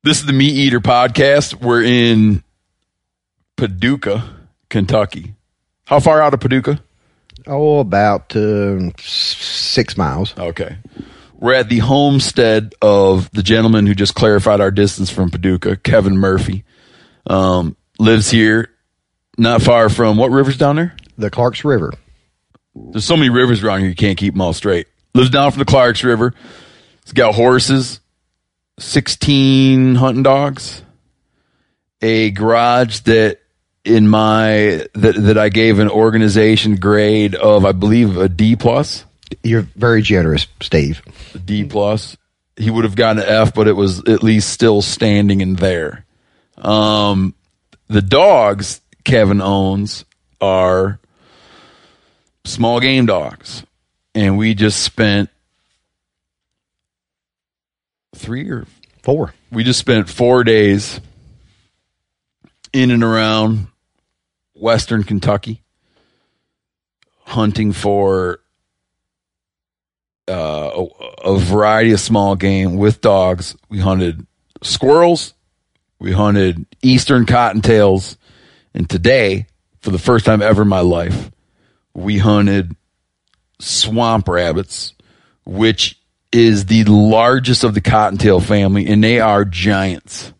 This is the Meat Eater podcast. We're in Paducah, Kentucky. How far out of Paducah? Oh, about 6 miles. Okay. We're at the homestead of the gentleman who just clarified our distance from Paducah, Kevin Murphy. Lives here not far from, what river's down there? The Clarks River. There's so many rivers around here, you can't keep them all straight. Lives down from the Clarks River. He's got horses, 16 hunting dogs, a garage that I gave an organization grade of, I believe, a D+. You're very generous, Steve. A D+. He would have gotten an F, but it was at least still standing in there. The dogs Kevin owns are small game dogs. And we just spent 3 or 4. We just spent 4 days in and around Western Kentucky hunting for a variety of small game with dogs. We hunted squirrels, we hunted eastern cottontails, and today, for the first time ever in my life, we hunted swamp rabbits, which is the largest of the cottontail family, and they are giants.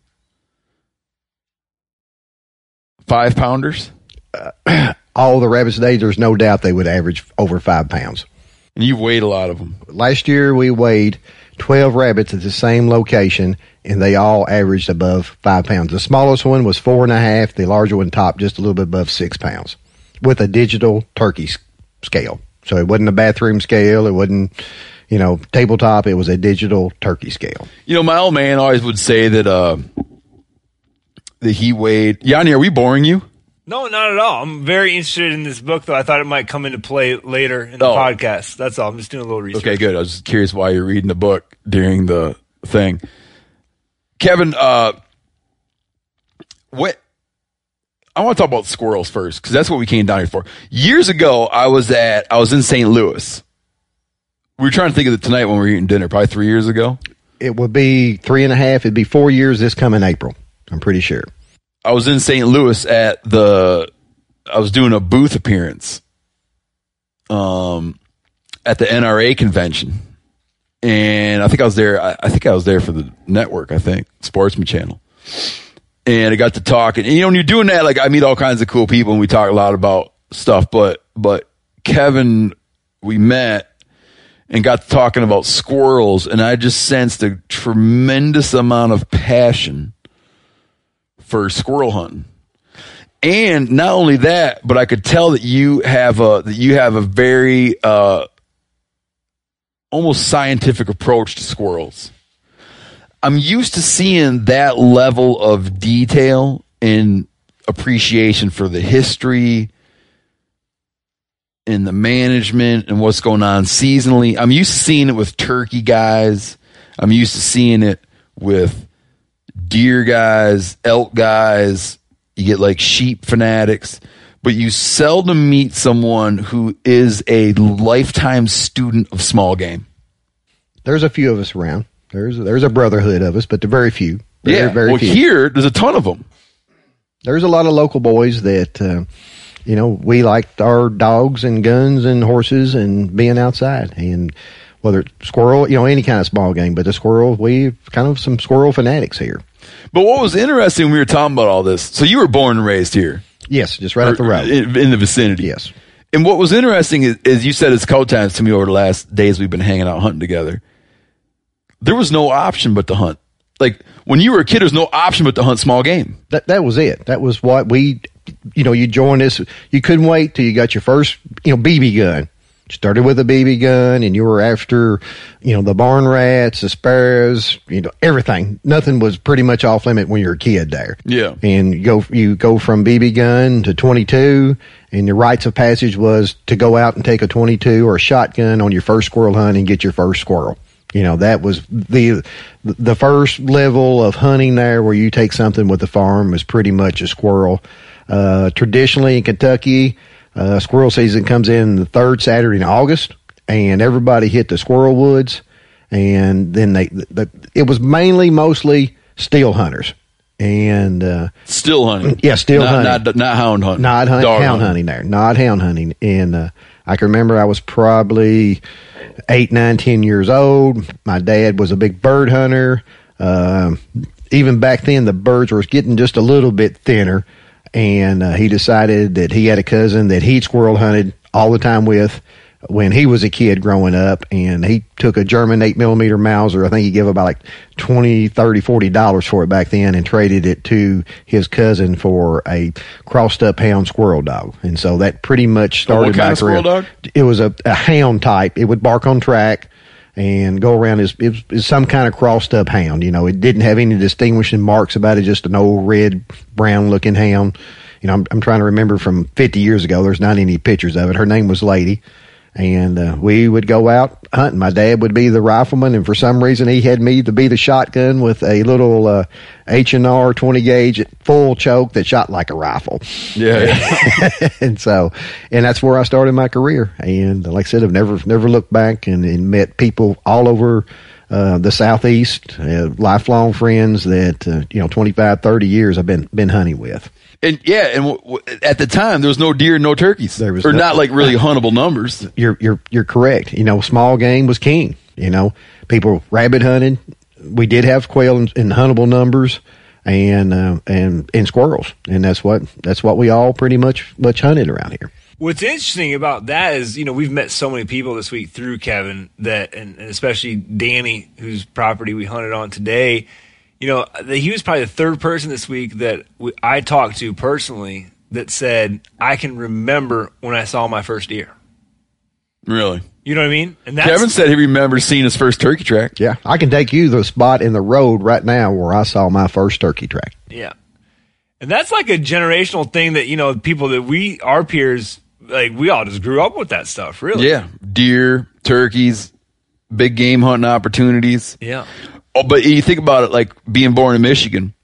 5-pounders? All the rabbits today, there's no doubt they would average over 5 pounds. And you've weighed a lot of them. Last year, we weighed 12 rabbits at the same location, and they all averaged above 5 pounds. The smallest one was 4.5. The larger one topped just a little bit above 6 pounds with a digital turkey scale. So it wasn't a bathroom scale. It wasn't, tabletop. It was a digital turkey scale. My old man always would say that he weighed. Yanni, are we boring you? No, not at all. I'm very interested in this book, though. I thought it might come into play later in the podcast. That's all. I'm just doing a little research. Okay, good. I was just curious why you're reading the book during the thing. Kevin, what? I want to talk about squirrels first, because that's what we came down here for. Years ago, I was in St. Louis. We were trying to think of it tonight when we were eating dinner, probably 3 years ago. It would be 3.5. It'd be 4 years this coming April, I'm pretty sure. I was in St. Louis I was doing a booth appearance at the NRA convention. And I think I was there. I think I was there for the network, Sportsman Channel. And I got to talk. And, when you're doing that, I meet all kinds of cool people and we talk a lot about stuff. But Kevin, we met and got to talking about squirrels. And I just sensed a tremendous amount of passion for squirrel hunting. And not only that, but I could tell that you have a very almost scientific approach to squirrels. I'm used to seeing that level of detail and appreciation for the history and the management and what's going on seasonally. I'm used to seeing it with turkey guys. I'm used to seeing it with deer guys, elk guys. You get sheep fanatics, but you seldom meet someone who is a lifetime student of small game. There's a few of us around. There's a brotherhood of us, but they're very few. Very few. Here, there's a ton of them. There's a lot of local boys that, we like our dogs and guns and horses and being outside. And whether it's squirrel, any kind of small game, but the squirrel, we've kind of some squirrel fanatics here. But what was interesting when we were talking about all this, so you were born and raised here. Yes, just right up the road. In the vicinity. Yes. And what was interesting is you said it's couple times to me over the last days we've been hanging out hunting together. There was no option but to hunt. When you were a kid, there was no option but to hunt small game. That was it. That was what we, you joined us. You couldn't wait till you got your first, BB gun. You started with a BB gun and you were after, the barn rats, the sparrows, everything. Nothing was pretty much off limit when you were a kid there. Yeah. And you go from BB gun to 22, and your rites of passage was to go out and take a 22 or a shotgun on your first squirrel hunt and get your first squirrel. That was the first level of hunting there, where you take something with the farm was pretty much a squirrel. Traditionally in Kentucky, squirrel season comes in the third Saturday in August, and everybody hit the squirrel woods. And then it was mostly still hunters. And still hunting. Yeah, still hunting. Not hound hunting. Not hound hunting there. Not hound hunting. And I can remember I was probably 8, 9, 10 years old. My dad was a big bird hunter. Even back then, the birds were getting just a little bit thinner. And he decided that he had a cousin that he'd squirrel hunted all the time with when he was a kid growing up, and he took a German 8mm Mauser. I think he gave about like $20, $30, $40 for it back then, and traded it to his cousin for a crossed up hound squirrel dog. And so that pretty much started what kind of squirrel dog? It was a hound type. It would bark on track and go around as some kind of crossed up hound. You know, it didn't have any distinguishing marks about it, just an old red, brown looking hound. You know, I'm trying to remember from 50 years ago. There's not any pictures of it. Her name was Lady. And we would go out hunting. My dad would be the rifleman, and for some reason he had me to be the shotgun with a little H&R 20 gauge full choke that shot like a rifle. Yeah. and that's where I started my career. And like I said, I've never looked back, and met people all over the Southeast, lifelong friends that 25, 30 years I've been hunting with. And at the time there was no deer, no turkeys, not like really huntable numbers. You're correct. You know, small game was king. You know, people rabbit hunted. We did have quail in huntable numbers, and squirrels, and that's what we all pretty much hunted around here. What's interesting about that is, we've met so many people this week through Kevin and especially Danny, whose property we hunted on today. He was probably the third person this week that I talked to personally that said, I can remember when I saw my first deer. Really? You know what I mean? And Kevin said he remembers seeing his first turkey track. Yeah, I can take you to the spot in the road right now where I saw my first turkey track. Yeah. And that's like a generational thing that, people that our peers, like we all just grew up with that stuff, really. Yeah. Deer, turkeys, big game hunting opportunities. Yeah. Oh, but you think about it, like being born in Michigan.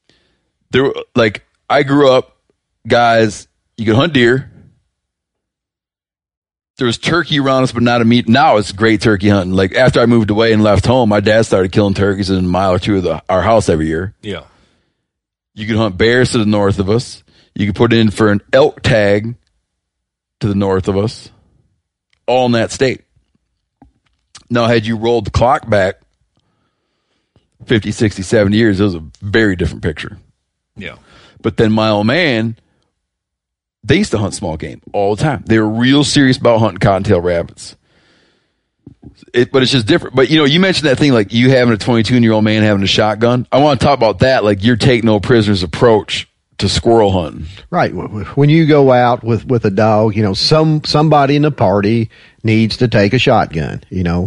I grew up, guys, you could hunt deer. There was turkey around us, but not a meat. Now it's great turkey hunting. Like after I moved away and left home, my dad started killing turkeys in a mile or two of our house every year. Yeah. You could hunt bears to the north of us. You could put in for an elk tag to the north of us, all in that state. Now, had you rolled the clock back 50, 60, 70 years, it was a very different picture. Yeah. But then my old man, they used to hunt small game all the time. They were real serious about hunting cottontail rabbits. But it's just different. But, you mentioned that thing, like you having a 22-year-old man having a shotgun. I want to talk about that, like your take no prisoners approach to squirrel hunting. Right. When you go out with a dog, somebody in the party needs to take a shotgun,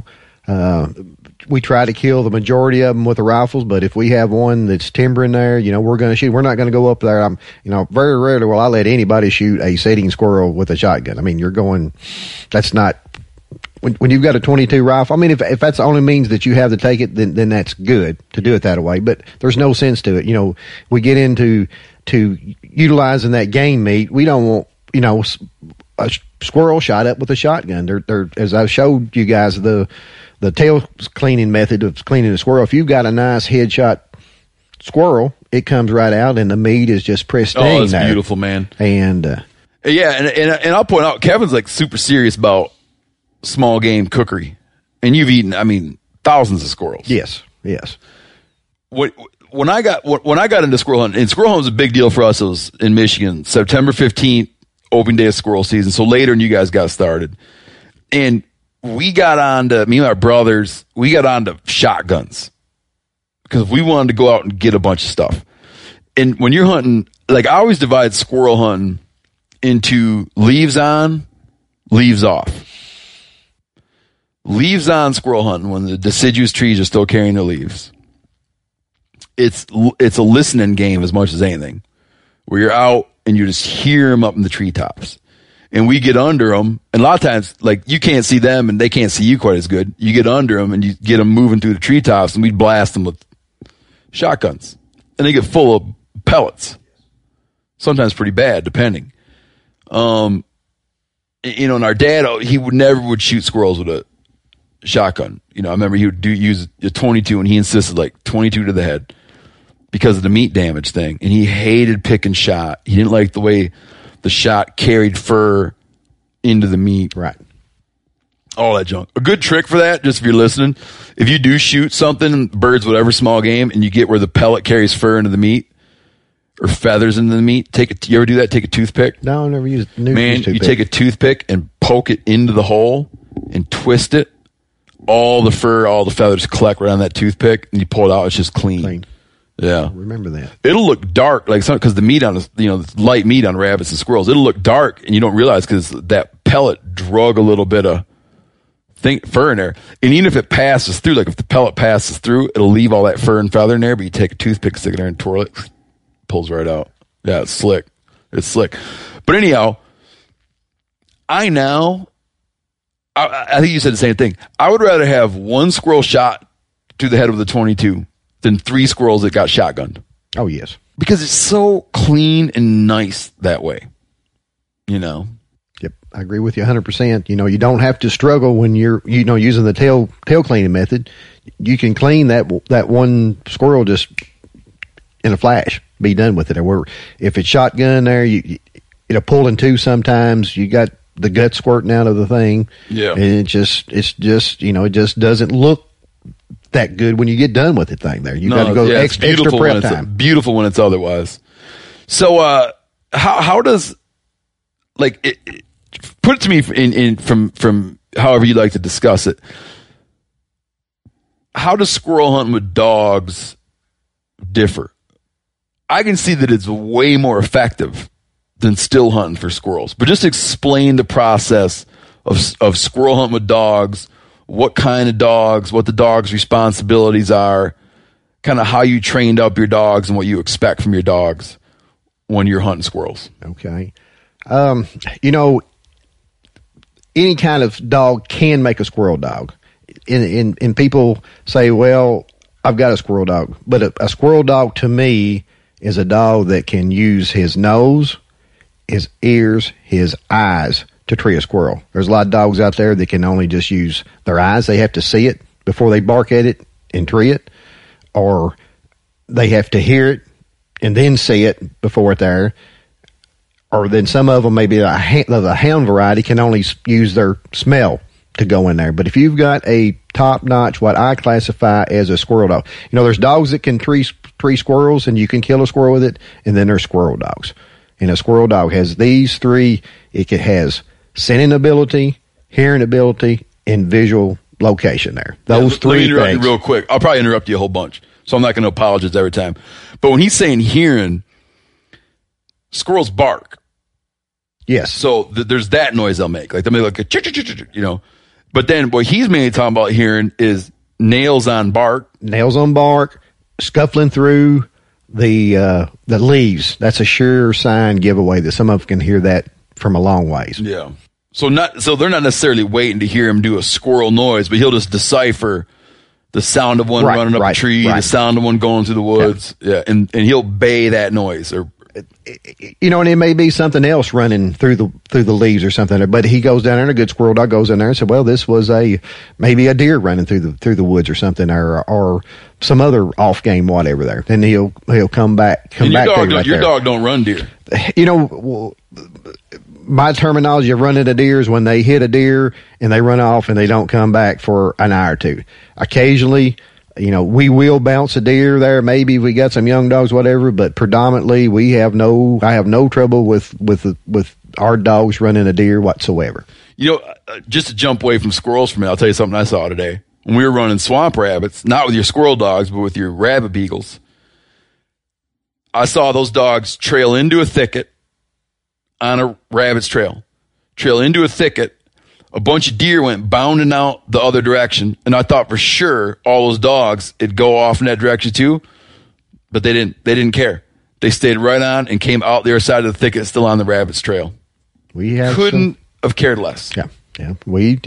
we try to kill the majority of them with the rifles, but if we have one that's timbering there, we're going to shoot. We're not going to go up there. Very rarely will I let anybody shoot a sitting squirrel with a shotgun. I mean, that's not, when you've got a 22 rifle, I mean, if that's the only means that you have to take it, then that's good to do it that way, but there's no sense to it. We get into utilizing that game meat. We don't want, a squirrel shot up with a shotgun. They're as I showed you guys, the tail cleaning method of cleaning a squirrel. If you've got a nice headshot squirrel, it comes right out and the meat is just pristine. Oh, it's beautiful, man. And and I'll point out, Kevin's like super serious about small game cookery, and you've eaten, thousands of squirrels. Yes. When I got into squirrel hunting, and squirrel hunting was a big deal for us. It was in Michigan, September 15th, opening day of squirrel season. So later, and you guys got started, and me and my brothers, we got onto shotguns because we wanted to go out and get a bunch of stuff. And when you're hunting, like I always divide squirrel hunting into leaves on, leaves off. Leaves on squirrel hunting when the deciduous trees are still carrying their leaves. It's a listening game as much as anything, where you're out and you just hear them up in the treetops. And we get under them, and a lot of times, like, you can't see them and they can't see you quite as good. You get under them and you get them moving through the treetops, and we blast them with shotguns. And they get full of pellets. Sometimes pretty bad, depending. And our dad, he would shoot squirrels with a shotgun. I remember he would use a 22, and he insisted, like, 22 to the head. because of the meat damage thing. And he hated pick and shot. He didn't like the way the shot carried fur into the meat. Right. All that junk. A good trick for that, just if you're listening, if you do shoot something, birds, whatever, small game, and you get where the pellet carries fur into the meat or feathers into the meat, you ever do that? Take a toothpick? No, I never used Man, toothpick. you take a toothpick and poke it into the hole and twist it. All the fur, all the feathers collect right on that toothpick, and you pull it out. It's just clean. Yeah. Remember that. It'll look dark, like because the meat on the light meat on rabbits and squirrels, it'll look dark, and you don't realize because that pellet drug a little bit of fur in there. And even if it passes through, like if the pellet passes through, it'll leave all that fur and feather in there. But you take a toothpick, stick it there, and twirl it, pulls right out. Yeah, it's slick. It's slick. But anyhow, I think you said the same thing. I would rather have one squirrel shot to the head of the 22 than 3 squirrels that got shotgunned. Oh, yes. Because it's so clean and nice that way. Yep, I agree with you 100%. You don't have to struggle when you're, using the tail cleaning method. You can clean that one squirrel just in a flash. Be done with it. Or if it's shotgun there, it'll pull in 2 sometimes. You got the gut squirting out of the thing. Yeah. And it just it just doesn't look that good when you get done with the thing there. You got to go extra prep time. Beautiful when it's otherwise. So how does put it to me from however you like to discuss it. How does squirrel hunting with dogs differ? I can see that it's way more effective than still hunting for squirrels. But just explain the process of squirrel hunting with dogs, what kind of dogs, what the dog's responsibilities are, kind of how you trained up your dogs and what you expect from your dogs when you're hunting squirrels. Okay. Any kind of dog can make a squirrel dog. And people say, well, I've got a squirrel dog. But a squirrel dog to me is a dog that can use his nose, his ears, his eyes to tree a squirrel. There's a lot of dogs out there that can only just use their eyes. They have to see it before they bark at it and tree it, or they have to hear it and then see it before it's there. Or then some of them, maybe the hound variety, can only use their smell to go in there. But if you've got a top-notch, what I classify as a squirrel dog, there's dogs that can tree squirrels and you can kill a squirrel with it, and then there's squirrel dogs. And a squirrel dog has these 3. It has scenting ability, hearing ability, and visual location there. Those 3 Let me interrupt things. you real quick. I'll probably interrupt you a whole bunch, so I'm not going to apologize every time. But when he's saying hearing, squirrels bark. Yes. So there's that noise they'll make. Like they'll make like a chick. But then what he's mainly talking about hearing is nails on bark. Nails on bark, scuffling through the leaves. That's a sure sign giveaway that some of them can hear that from a long ways. Yeah. So they're not necessarily waiting to hear him do a squirrel noise, but he'll just decipher the sound of one running up a tree, the sound of one going through the woods. Yeah. And he'll bay that noise or. And it may be something else running through the leaves or something. But he goes down there, and a good squirrel dog goes in there and said, "Well, this was maybe a deer running through the woods or something, or some other off game whatever there." Then he'll come back. Your dog don't run deer. My terminology of running a deer is when they hit a deer and they run off and they don't come back for an hour or 2. Occasionally, we will bounce a deer there. Maybe we got some young dogs, whatever, but predominantly I have no trouble with our dogs running a deer whatsoever. Just to jump away from squirrels for a minute, I'll tell you something I saw today. When we were running swamp rabbits, not with your squirrel dogs, but with your rabbit beagles, I saw those dogs trail into a thicket on a rabbit's trail into a thicket. A bunch of deer went bounding out the other direction, and I thought for sure all those dogs would go off in that direction too, but they didn't. They didn't care. They stayed right on and came out the other side of the thicket, still on the rabbit's trail. We couldn't have cared less. Yeah. We,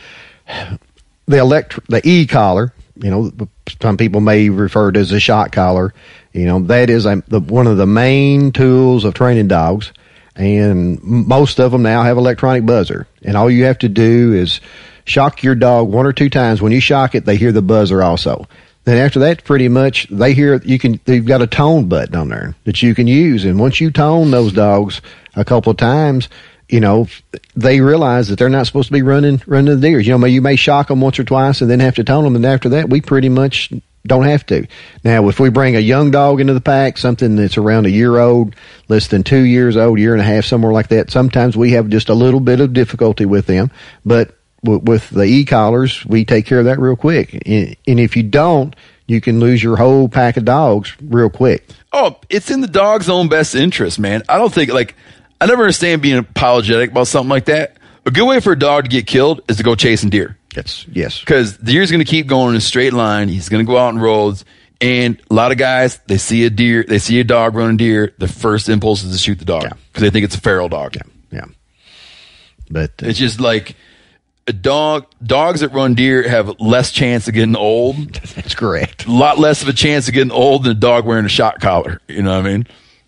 the e-collar, some people may refer to it as a shot collar. That is one of the main tools of training dogs. And most of them now have electronic buzzer. And all you have to do is shock your dog 1 or 2 times. When you shock it, they hear the buzzer also. then after that, pretty much they hear they've got a tone button on there that you can use. And once you tone those dogs a couple of times, they realize that they're not supposed to be running the deers. You may shock them once or twice and then have to tone them. And after that, we pretty much don't have to. Now, if we bring a young dog into the pack, something that's around a year old, less than 2 years old, year and a half, somewhere like that, sometimes we have just a little bit of difficulty with them. But with the e-collars, we take care of that real quick. And if you don't, you can lose your whole pack of dogs real quick. Oh, it's in the dog's own best interest, man. I don't think, I never understand being apologetic about something like that. A good way for a dog to get killed is to go chasing deer. Yes. Because the deer's going to keep going in a straight line. He's going to go out in roads. And a lot of guys, they see a dog running deer. The first impulse is to shoot the dog because they think it's a feral dog. Yeah. But it's just like dogs that run deer have less chance of getting old. That's correct. A lot less of a chance of getting old than a dog wearing a shot collar. You know what I mean?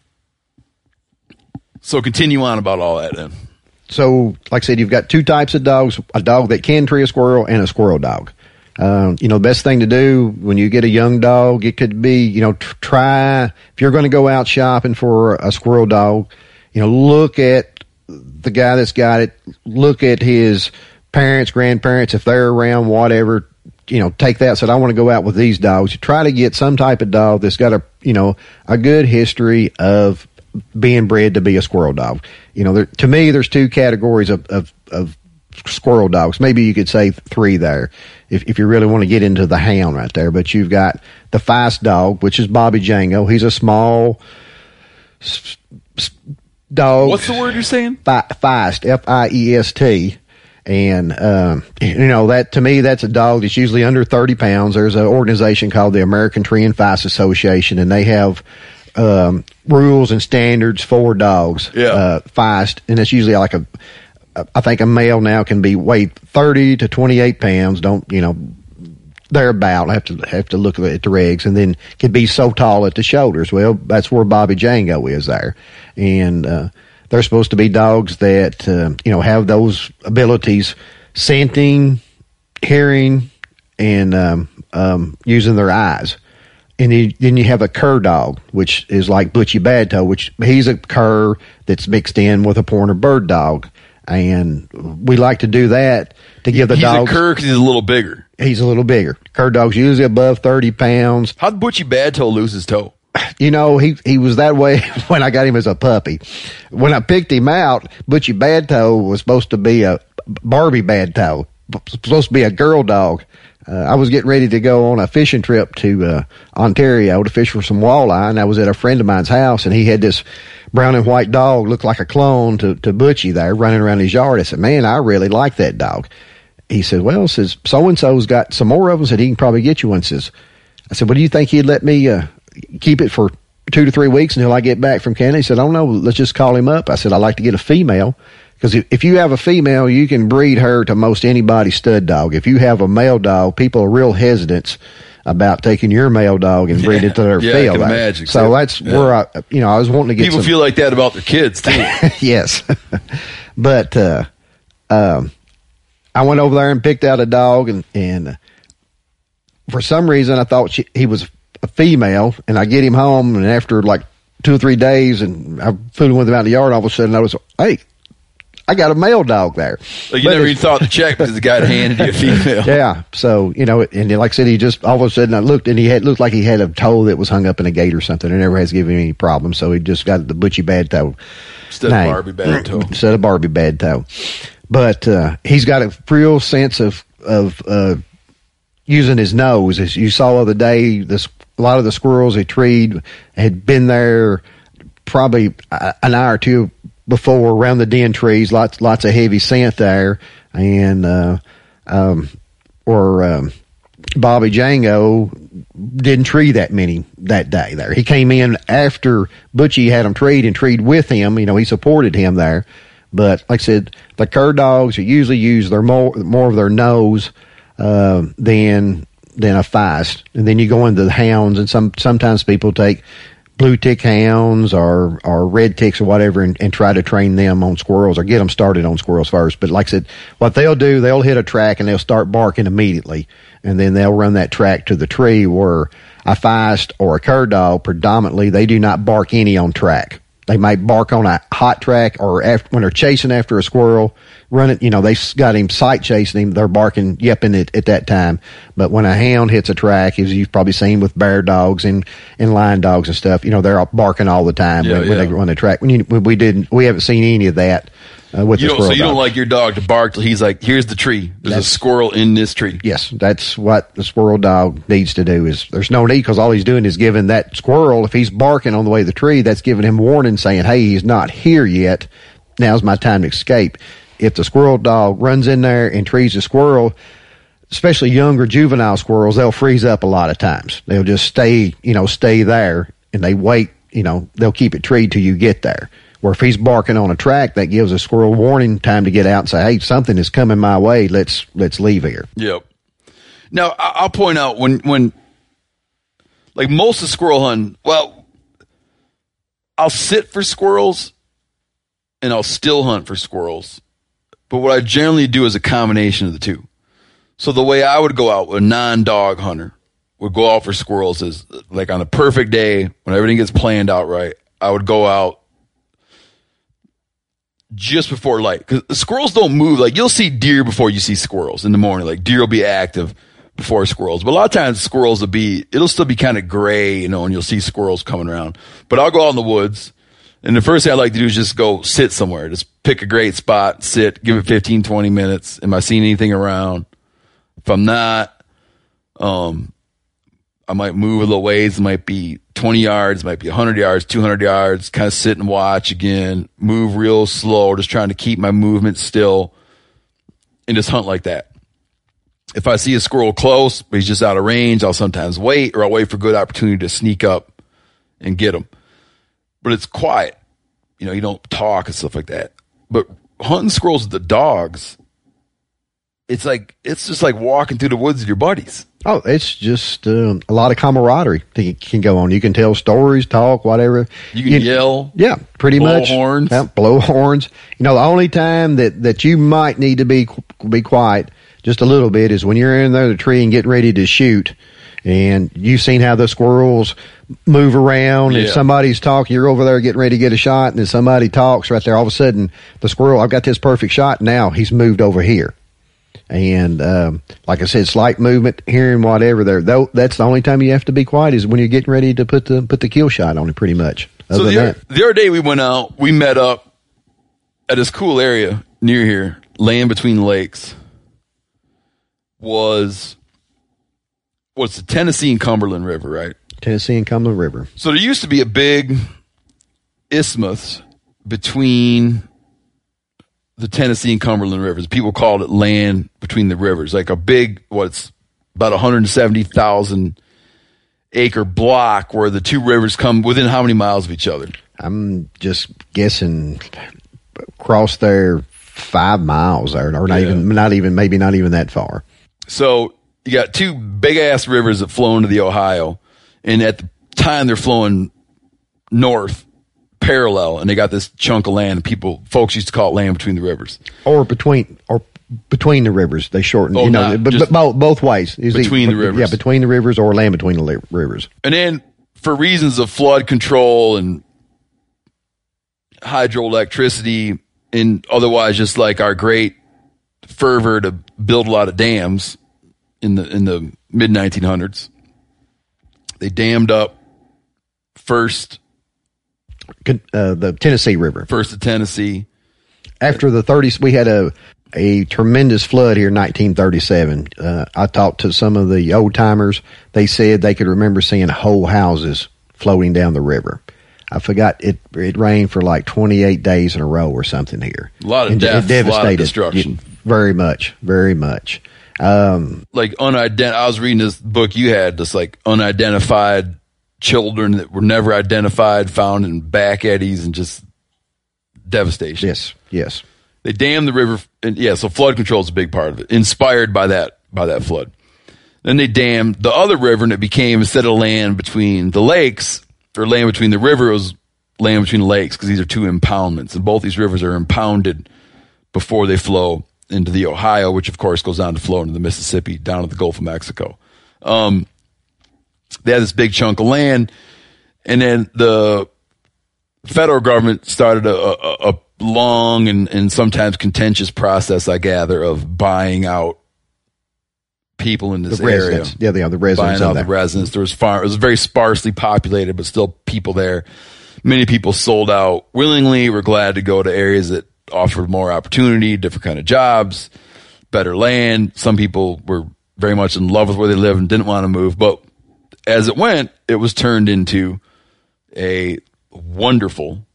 So continue on about all that then. So, like I said, you've got two types of dogs, a dog that can tree a squirrel and a squirrel dog. The best thing to do when you get a young dog, it could be, try, if you're going to go out shopping for a squirrel dog, look at the guy that's got it, look at his parents, grandparents, if they're around, whatever, take that. Said, I want to go out with these dogs. You try to get some type of dog that's got a good history of being bred to be a squirrel dog. To me, there's two categories of squirrel dogs. Maybe you could say three there if you really want to get into the hound right there. But you've got the Feist dog, which is Bobby Django. He's a small dog. What's the word you're saying? Feist, F-I-E-S-T. And, that to me, that's a dog that's usually under 30 pounds. There's an organization called the American Tree and Feist Association, and they have rules and standards for dogs. Feist, and it's usually like I think a male now can be weighed 30 to 28 pounds. They're about, have to look at the regs, and then can be so tall at the shoulders. Well, that's where Bobby Django is there. And, they're supposed to be dogs that, have those abilities, scenting, hearing, and, using their eyes. And then you have a cur dog, which is like Butchie Badtoe, which he's a cur that's mixed in with a pointer bird dog. And we like to do that to give the dogs. He's a cur because he's a little bigger. He's a little bigger. Cur dog's usually above 30 pounds. How'd Butchie Badtoe lose his toe? He was that way when I got him as a puppy. When I picked him out, Butchie Badtoe was supposed to be a Barbie Badtoe, supposed to be a girl dog. I was getting ready to go on a fishing trip to Ontario to fish for some walleye, and I was at a friend of mine's house, and he had this brown and white dog, looked like a clone to Butchie there, running around his yard. I said, man, I really like that dog. He said, well, so-and-so's got some more of them, said he can probably get you one. I said, well, do you think he'd let me keep it for 2 to 3 weeks until I get back from Canada? He said, oh, no, let's just call him up. I said, I'd like to get a female. Because if you have a female, you can breed her to most anybody's stud dog. If you have a male dog, people are real hesitant about taking your male dog and breeding it to their field. I can imagine. So that's where I was wanting to get people feel like that about their kids too. Yes. But I went over there and picked out a dog, and for some reason I thought he was a female, and I get him home, and after like 2 or 3 days, and I'm fooling with him out in the yard, all of a sudden I was, hey, I got a male dog there. Like you never even thought to check because the guy had handed you a female. Yeah. So, and then, like I said, he just, all of a sudden I looked, and looked like he had a toe that was hung up in a gate or something. It never has given him any problems. So he just got the Butchie Badtoe. Instead of Barbie Badtoe. Instead of Barbie Badtoe. But he's got a real sense of using his nose. As you saw the other day, a lot of the squirrels he treed had been there probably an hour or two before around the den trees, lots of heavy scent there, and Bobby Django didn't tree that many that day there. He came in after Butchie had him treed and treed with him. He supported him there. But like I said, the cur dogs usually use their more of their nose than a Feist. And then you go into the hounds, and sometimes people take blue tick hounds or red ticks or whatever and try to train them on squirrels or get them started on squirrels first. But like I said, what they'll do, they'll hit a track and they'll start barking immediately. And then they'll run that track to the tree, where a feist or a cur dog, predominantly, they do not bark any on track. They might bark on a hot track, or when they're chasing after a squirrel, running, they got him sight chasing him, they're barking, yipping at that time. But when a hound hits a track, as you've probably seen with bear dogs and lion dogs and stuff, they're barking all the time when they run the track. We haven't seen any of that with the squirrel. So you don't like your dog to bark till he's like, here's the tree. There's a squirrel in this tree. Yes, that's what the squirrel dog needs to do. Is there's no need, because all he's doing is giving that squirrel, if he's barking on the way to the tree, that's giving him warning, saying, hey, he's not here yet. Now's my time to escape. If the squirrel dog runs in there and trees a squirrel, especially younger juvenile squirrels, they'll freeze up a lot of times. They'll just stay there, and they wait, they'll keep it treed till you get there. Where if he's barking on a track, that gives a squirrel warning time to get out and say, hey, something is coming my way. Let's leave here. Yep. Now, I'll point out when like most of squirrel hunting, well, I'll sit for squirrels and I'll still hunt for squirrels. But what I generally do is a combination of the two. So the way I would go out with a non-dog hunter would go out for squirrels is like on a perfect day when everything gets planned out right. I would go out just before light, because the squirrels don't move. Like, you'll see deer before you see squirrels in the morning. Like, deer will be active before squirrels, but a lot of times squirrels it'll still be kind of gray, and you'll see squirrels coming around. But I'll go out in the woods, and the first thing I like to do is just go sit somewhere. Just pick a great spot, sit, give it 15, 20 minutes. Am I seeing anything around? If I'm not, I might move a little ways. It might be 20 yards, might be 100 yards, 200 yards, kind of sit and watch again, move real slow, just trying to keep my movement still and just hunt like that. If I see a squirrel close, but he's just out of range, I'll sometimes wait, or I'll wait for a good opportunity to sneak up and get him. But it's quiet. You don't talk and stuff like that. But hunting squirrels with the dogs, it's just like walking through the woods with your buddies. Oh, it's just a lot of camaraderie that can go on. You can tell stories, talk, whatever. You can yell. Yeah, pretty much. Blow horns. Yeah, blow horns. The only time that you might need to be quiet just a little bit is when you're in there the tree and getting ready to shoot. And you've seen how the squirrels move around. Yeah. If somebody's talking, you're over there getting ready to get a shot, and then somebody talks right there. All of a sudden, the squirrel, I've got this perfect shot. Now he's moved over here. And like I said, slight movement, hearing whatever there. Though that's the only time you have to be quiet is when you're getting ready to put the kill shot on it. Pretty much. So the other day we went out, we met up at this cool area near here, land between the lakes. Was the Tennessee and Cumberland River, right? Tennessee and Cumberland River. So there used to be a big isthmus between the Tennessee and Cumberland rivers. People called it land between the rivers, like a big, what's about 170,000 acre block where the two rivers come within how many miles of each other? I'm just guessing across there 5 miles there, or not even that far. So you got two big ass rivers that flow into the Ohio, and at the time they're flowing north parallel, and they got this chunk of land. Folks used to call it land between the rivers, or between the rivers. They shorten, but both ways. Between the rivers, yeah, between the rivers or land between the rivers. And then for reasons of flood control and hydroelectricity, and otherwise just like our great fervor to build a lot of dams in the mid 1900s, they dammed up first the Tennessee River. First the Tennessee. After the 30s, we had a tremendous flood here in 1937. I talked to some of the old timers. They said they could remember seeing whole houses floating down the river. I forgot it rained for like 28 days in a row or something here. A lot of death, a lot of destruction. Very much, very much. Like I was reading this book you had, this like unidentified children that were never identified, found in back eddies, and just devastation. Yes. They dammed the river, and so flood control is a big part of it, inspired by that flood. Then they dammed the other river, and it became, instead of land between the lakes, or land between the river, it was land between the lakes, because these are two impoundments, and both these rivers are impounded before they flow into the Ohio, which of course goes on to flow into the Mississippi, down to the Gulf of Mexico. They had this big chunk of land, and then the federal government started a long and sometimes contentious process, I gather, of buying out people in this area. Yeah, the residents. Buying out the residents. It was very sparsely populated, but still people there. Many people sold out willingly, were glad to go to areas that offered more opportunity, different kind of jobs, better land. Some people were very much in love with where they live and didn't want to move. But as it went, it was turned into a wonderful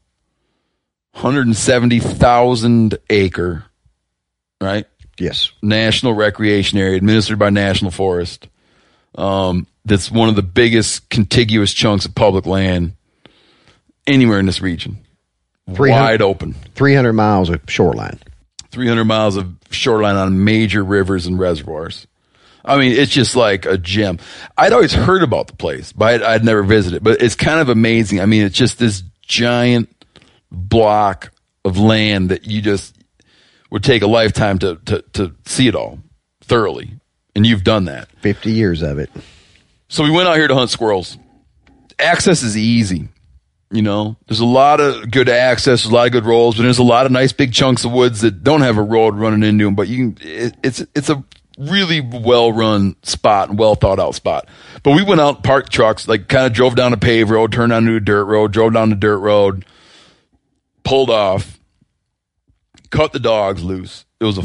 170,000 acre, right? Yes. National recreation area administered by National Forest. That's one of the biggest contiguous chunks of public land anywhere in this region. Wide open. 300 miles of shoreline. 300 miles of shoreline on major rivers and reservoirs. I mean, it's just like a gem. I'd always heard about the place, but I'd never visited. But it's kind of amazing. I mean, it's just this giant block of land that you just would take a lifetime to see it all thoroughly. And you've done that. 50 years of it. So we went out here to hunt squirrels. Access is easy. You know, there's a lot of good access, there's a lot of good roads, but there's a lot of nice big chunks of woods that don't have a road running into them. But it's a really well run spot and well thought out spot. But we went out, parked trucks, like kind of drove down a paved road, turned onto a dirt road, drove down the dirt road, pulled off, cut the dogs loose. It was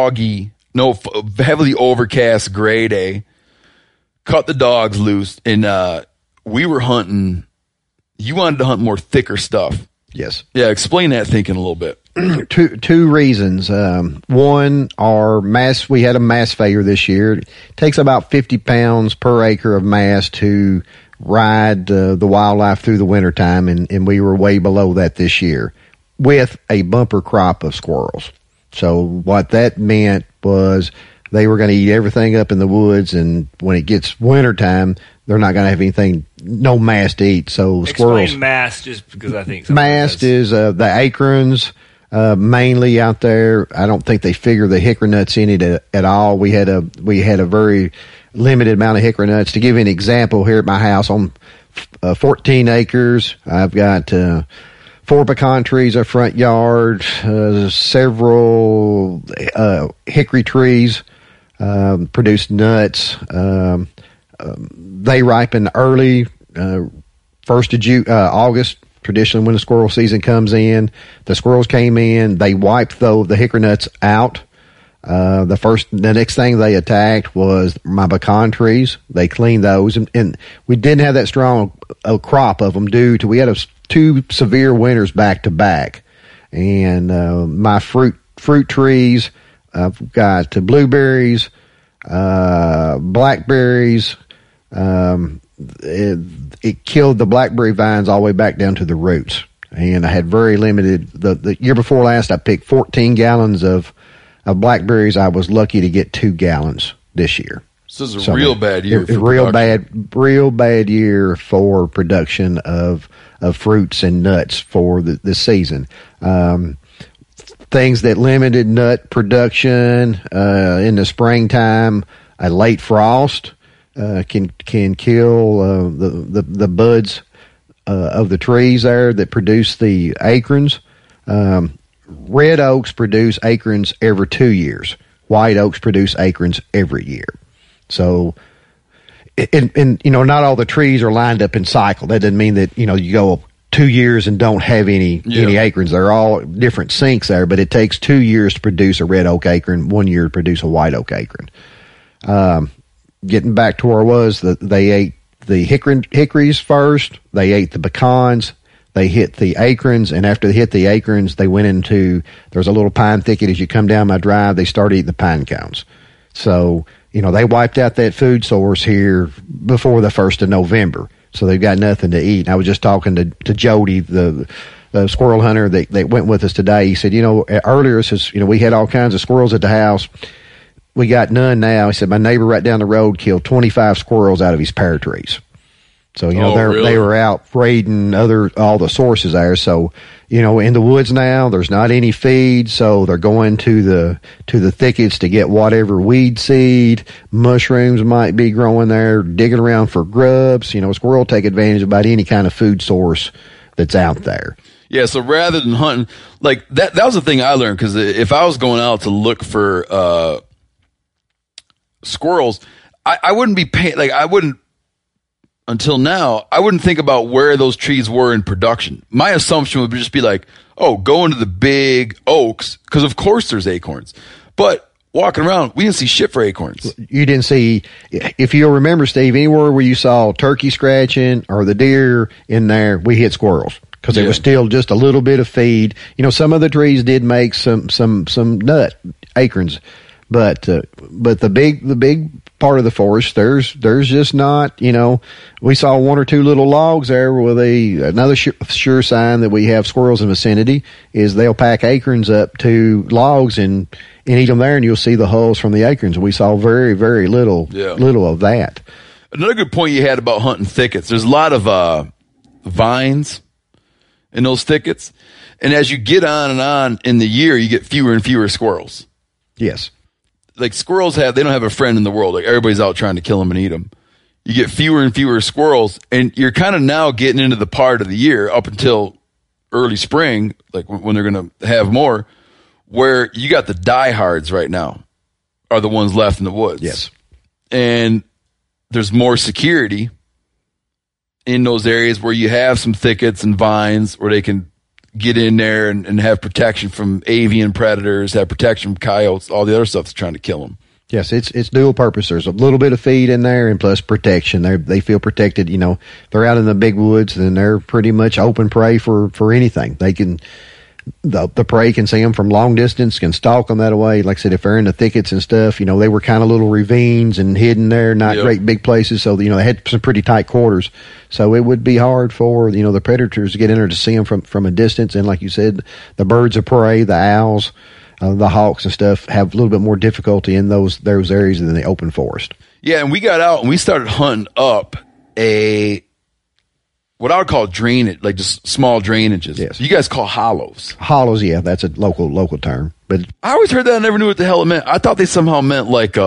a heavily overcast gray day. Cut the dogs loose, and we were hunting. You wanted to hunt more thicker stuff. Yes. Yeah, explain that thinking a little bit. Two reasons. One, we had a mass failure this year. It takes about 50 pounds per acre of mass to ride the wildlife through the wintertime, and we were way below that this year with a bumper crop of squirrels. So what that meant was they were going to eat everything up in the woods, and when it gets wintertime, they're not going to have no mass to eat. So squirrels. Explain mass, just because I think mast is the acorns, mainly out there. I don't think they figure the hickory nuts in it at all. We had a very limited amount of hickory nuts. To give you an example, here at my house on 14 acres, I've got 4 pecan trees, a front yard, several hickory trees produce nuts. They ripen early, 1st of August, traditionally when the squirrel season comes in. The squirrels came in, they wiped the hickory nuts out. The next thing they attacked was my pecan trees. They cleaned those, and we didn't have that strong a crop of them due to we had 2 severe winters back to back. And my fruit trees, I've got blueberries, blackberries. It killed the blackberry vines all the way back down to the roots. And I had very limited, the year before last, I picked 14 gallons of blackberries. I was lucky to get 2 gallons this year. So this is a real bad year. It's real bad year for production of fruits and nuts for this season. Things that limited nut production in the springtime, a late frost can kill the buds of the trees there that produce the acorns. Red oaks produce acorns every 2 years. White oaks produce acorns every year. So, and not all the trees are lined up in cycle. That doesn't mean that you go 2 years and don't have any acorns. They're all different sinks there, but it takes 2 years to produce a red oak acorn, 1 year to produce a white oak acorn. Getting back to where I was, they ate the hickories first. They ate the pecans. They hit the acorns, and after they hit the acorns, they went into, there's a little pine thicket as you come down my drive. They started eating the pine cones. So, they wiped out that food source here before the 1st of November. So they've got nothing to eat. And I was just talking to Jody, the squirrel hunter that went with us today. He said, earlier, we had all kinds of squirrels at the house. We got none now. He said, my neighbor right down the road killed 25 squirrels out of his pear trees. So, you know, Oh, really? they were out raiding all the sources there. So, you know, in the woods now, there's not any feed. So they're going to the thickets to get whatever weed seed, mushrooms might be growing there, digging around for grubs. You know, squirrel take advantage of about any kind of food source that's out there. Yeah, so rather than hunting, like that was the thing I learned, because if I was going out to look for squirrels, I wouldn't be paying, like I wouldn't, until now, I wouldn't think about where those trees were in production. My assumption would just be like, oh, go into the big oaks, because of course there's acorns. But walking around, we didn't see shit for acorns. You didn't see, if you'll remember, Steve, anywhere where you saw turkey scratching or the deer in there, we hit squirrels. Because it was still just a little bit of feed. You know, some of the trees did make some nut acorns, but the big part of the forest, there's just not. You know, we saw one or two little logs there with another sure sign that we have squirrels in the vicinity is they'll pack acorns up to logs and eat them there, and you'll see the hulls from the acorns. We saw very very little of that. Another good point you had about hunting thickets. There's a lot of vines in those thickets, and as you get on and on in the year, you get fewer and fewer squirrels. Yes, like squirrels they don't have a friend in the world. Like everybody's out trying to kill them and eat them. You get fewer and fewer squirrels, and you're kind of now getting into the part of the year up until early spring, like when they're going to have more, where you got the diehards right now are the ones left in the woods. Yes, and there's more security in those areas where you have some thickets and vines where they can get in there and have protection from avian predators, have protection from coyotes, all the other stuff that's trying to kill them. Yes, it's dual purpose. There's a little bit of feed in there and plus protection. They feel protected. You know, they're out in the big woods, then they're pretty much open prey for anything. They can, the prey can see them from long distance, can stalk them that way. Like I said, if they're in the thickets and stuff, you know, they were kind of little ravines and hidden there, not great big places. So, you know, they had some pretty tight quarters. So it would be hard for, you know, the predators to get in there to see them from a distance. And like you said, the birds of prey, the owls, the hawks and stuff have a little bit more difficulty in those areas than the open forest. Yeah, and we got out and we started hunting up what I would call drainage, like just small drainages. Yes. You guys call hollows. Hollows, yeah, that's a local term. But I always heard that. I never knew what the hell it meant. I thought they somehow meant like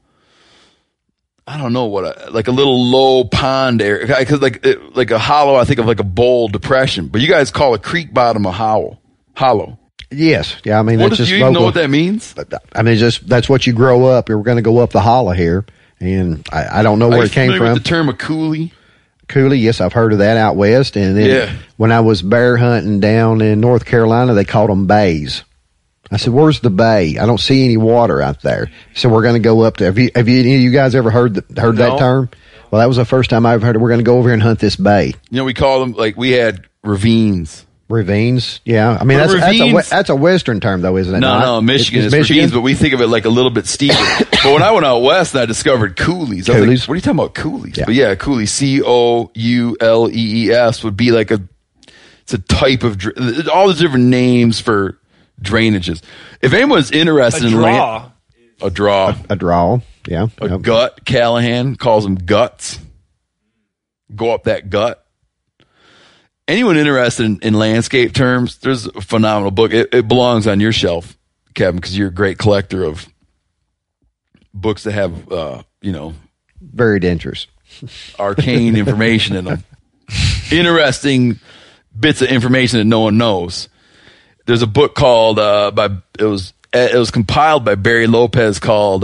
I don't know like a little low pond area. Because like a hollow, I think of like a bowl depression. But you guys call a creek bottom a hollow. Yes, yeah. I mean, What that's does just you even know what that means? I mean, that's what you grow up. We're going to go up the hollow here, and I don't know where it came from. With the term a coulee. Coulee, yes, I've heard of that out west. And then when I was bear hunting down in North Carolina, they called them bays. I said, "Where's the bay? I don't see any water out there." So we're going to go up to. Have any of you guys ever heard that term? Well, that was the first time I've heard it. We're going to go over here and hunt this bay. You know, we call them like we had ravines. Ravines, yeah. I mean, that's a Western term, though, isn't it? No, Michigan is ravines, but we think of it like a little bit steeper. But when I went out west, I discovered coulees. I was like, what are you talking about, coulees? Yeah. But yeah, coulee, Coulees, would be like it's a type of, all the different names for drainages. If anyone's interested in a draw, yeah. A gut, Callahan calls them guts. Go up that gut. Anyone interested in landscape terms, there's a phenomenal book. It belongs on your shelf, Kevin, because you're a great collector of books that have, very dangerous, arcane information in them. Interesting bits of information that no one knows. There's a book called it was compiled by Barry Lopez called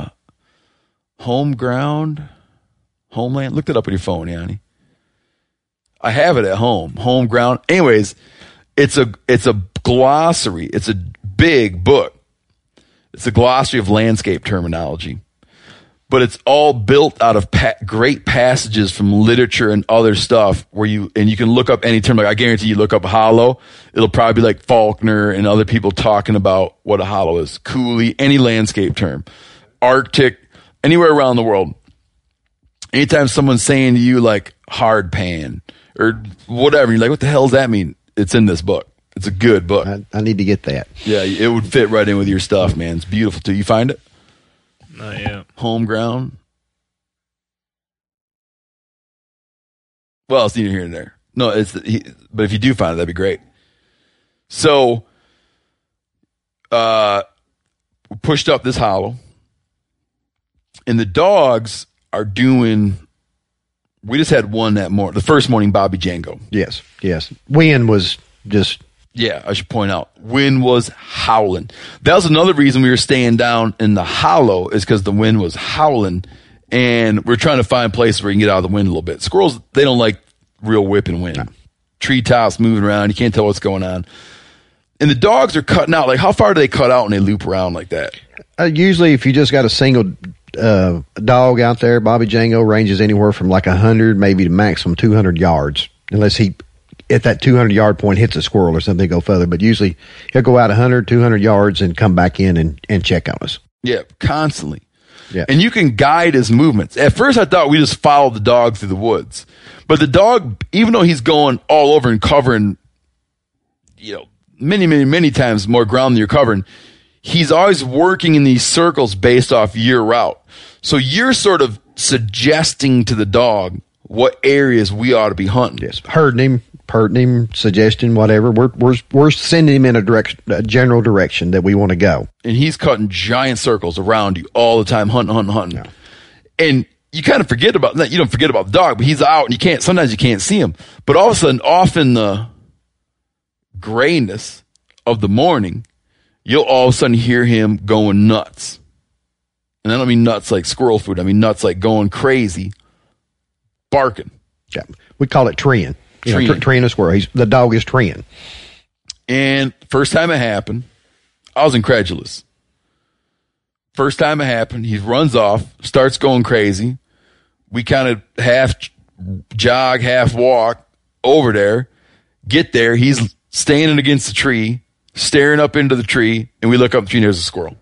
Homeland. Look it up on your phone, Yanni. I have it at home. Home ground. Anyways, it's a glossary. It's a big book. It's a glossary of landscape terminology, but it's all built out of great passages from literature and other stuff where you can look up any term. Like I guarantee you look up hollow, it'll probably be like Faulkner and other people talking about what a hollow is. Coulee, any landscape term, Arctic, anywhere around the world. Anytime someone's saying to you like hard pan or whatever, you're like, what the hell does that mean? It's in this book. It's a good book. I need to get that. Yeah, it would fit right in with your stuff, man. It's beautiful too. You find it? Not yet. Home ground. Well, it's neither here nor there. No, but if you do find it, that'd be great. So, we pushed up this hollow, and the dogs are doing. We just had one that morning, the first morning, Bobby Django. Yes. Wind was just. Yeah, I should point out, wind was howling. That was another reason we were staying down in the hollow, is because the wind was howling, and we're trying to find places where you can get out of the wind a little bit. Squirrels, they don't like real whipping wind. No. Treetops moving around, you can't tell what's going on. And the dogs are cutting out. Like, how far do they cut out when they loop around like that? Usually, if you just got a single dog out there, Bobby Django ranges anywhere from like 100, maybe to maximum 200 yards, unless he, at that 200-yard point, hits a squirrel or something, go further. But usually, he'll go out 100, 200 yards and come back in and check on us. Yeah, constantly. Yeah. And you can guide his movements. At first, I thought we just followed the dog through the woods. But the dog, even though he's going all over and covering, many, many, many times more ground than you're covering, he's always working in these circles based off your route. So you're sort of suggesting to the dog what areas we ought to be hunting. Yes, herding him, suggestion, whatever. We're sending him in a general direction that we want to go. And he's cutting giant circles around you all the time, hunting. Yeah. And you kind of forget about that. You don't forget about the dog, but he's out and sometimes you can't see him. But all of a sudden, off in the grayness of the morning, you'll all of a sudden hear him going nuts. And I don't mean nuts like squirrel food. I mean nuts like going crazy, barking. Yeah, we call it treeing. Treeing a squirrel. The dog is treeing. And first time it happened, I was incredulous. First time it happened, he runs off, starts going crazy. We kind of half jog, half walk over there. Get there, he's standing against the tree, staring up into the tree, and we look up the tree and there's a squirrel.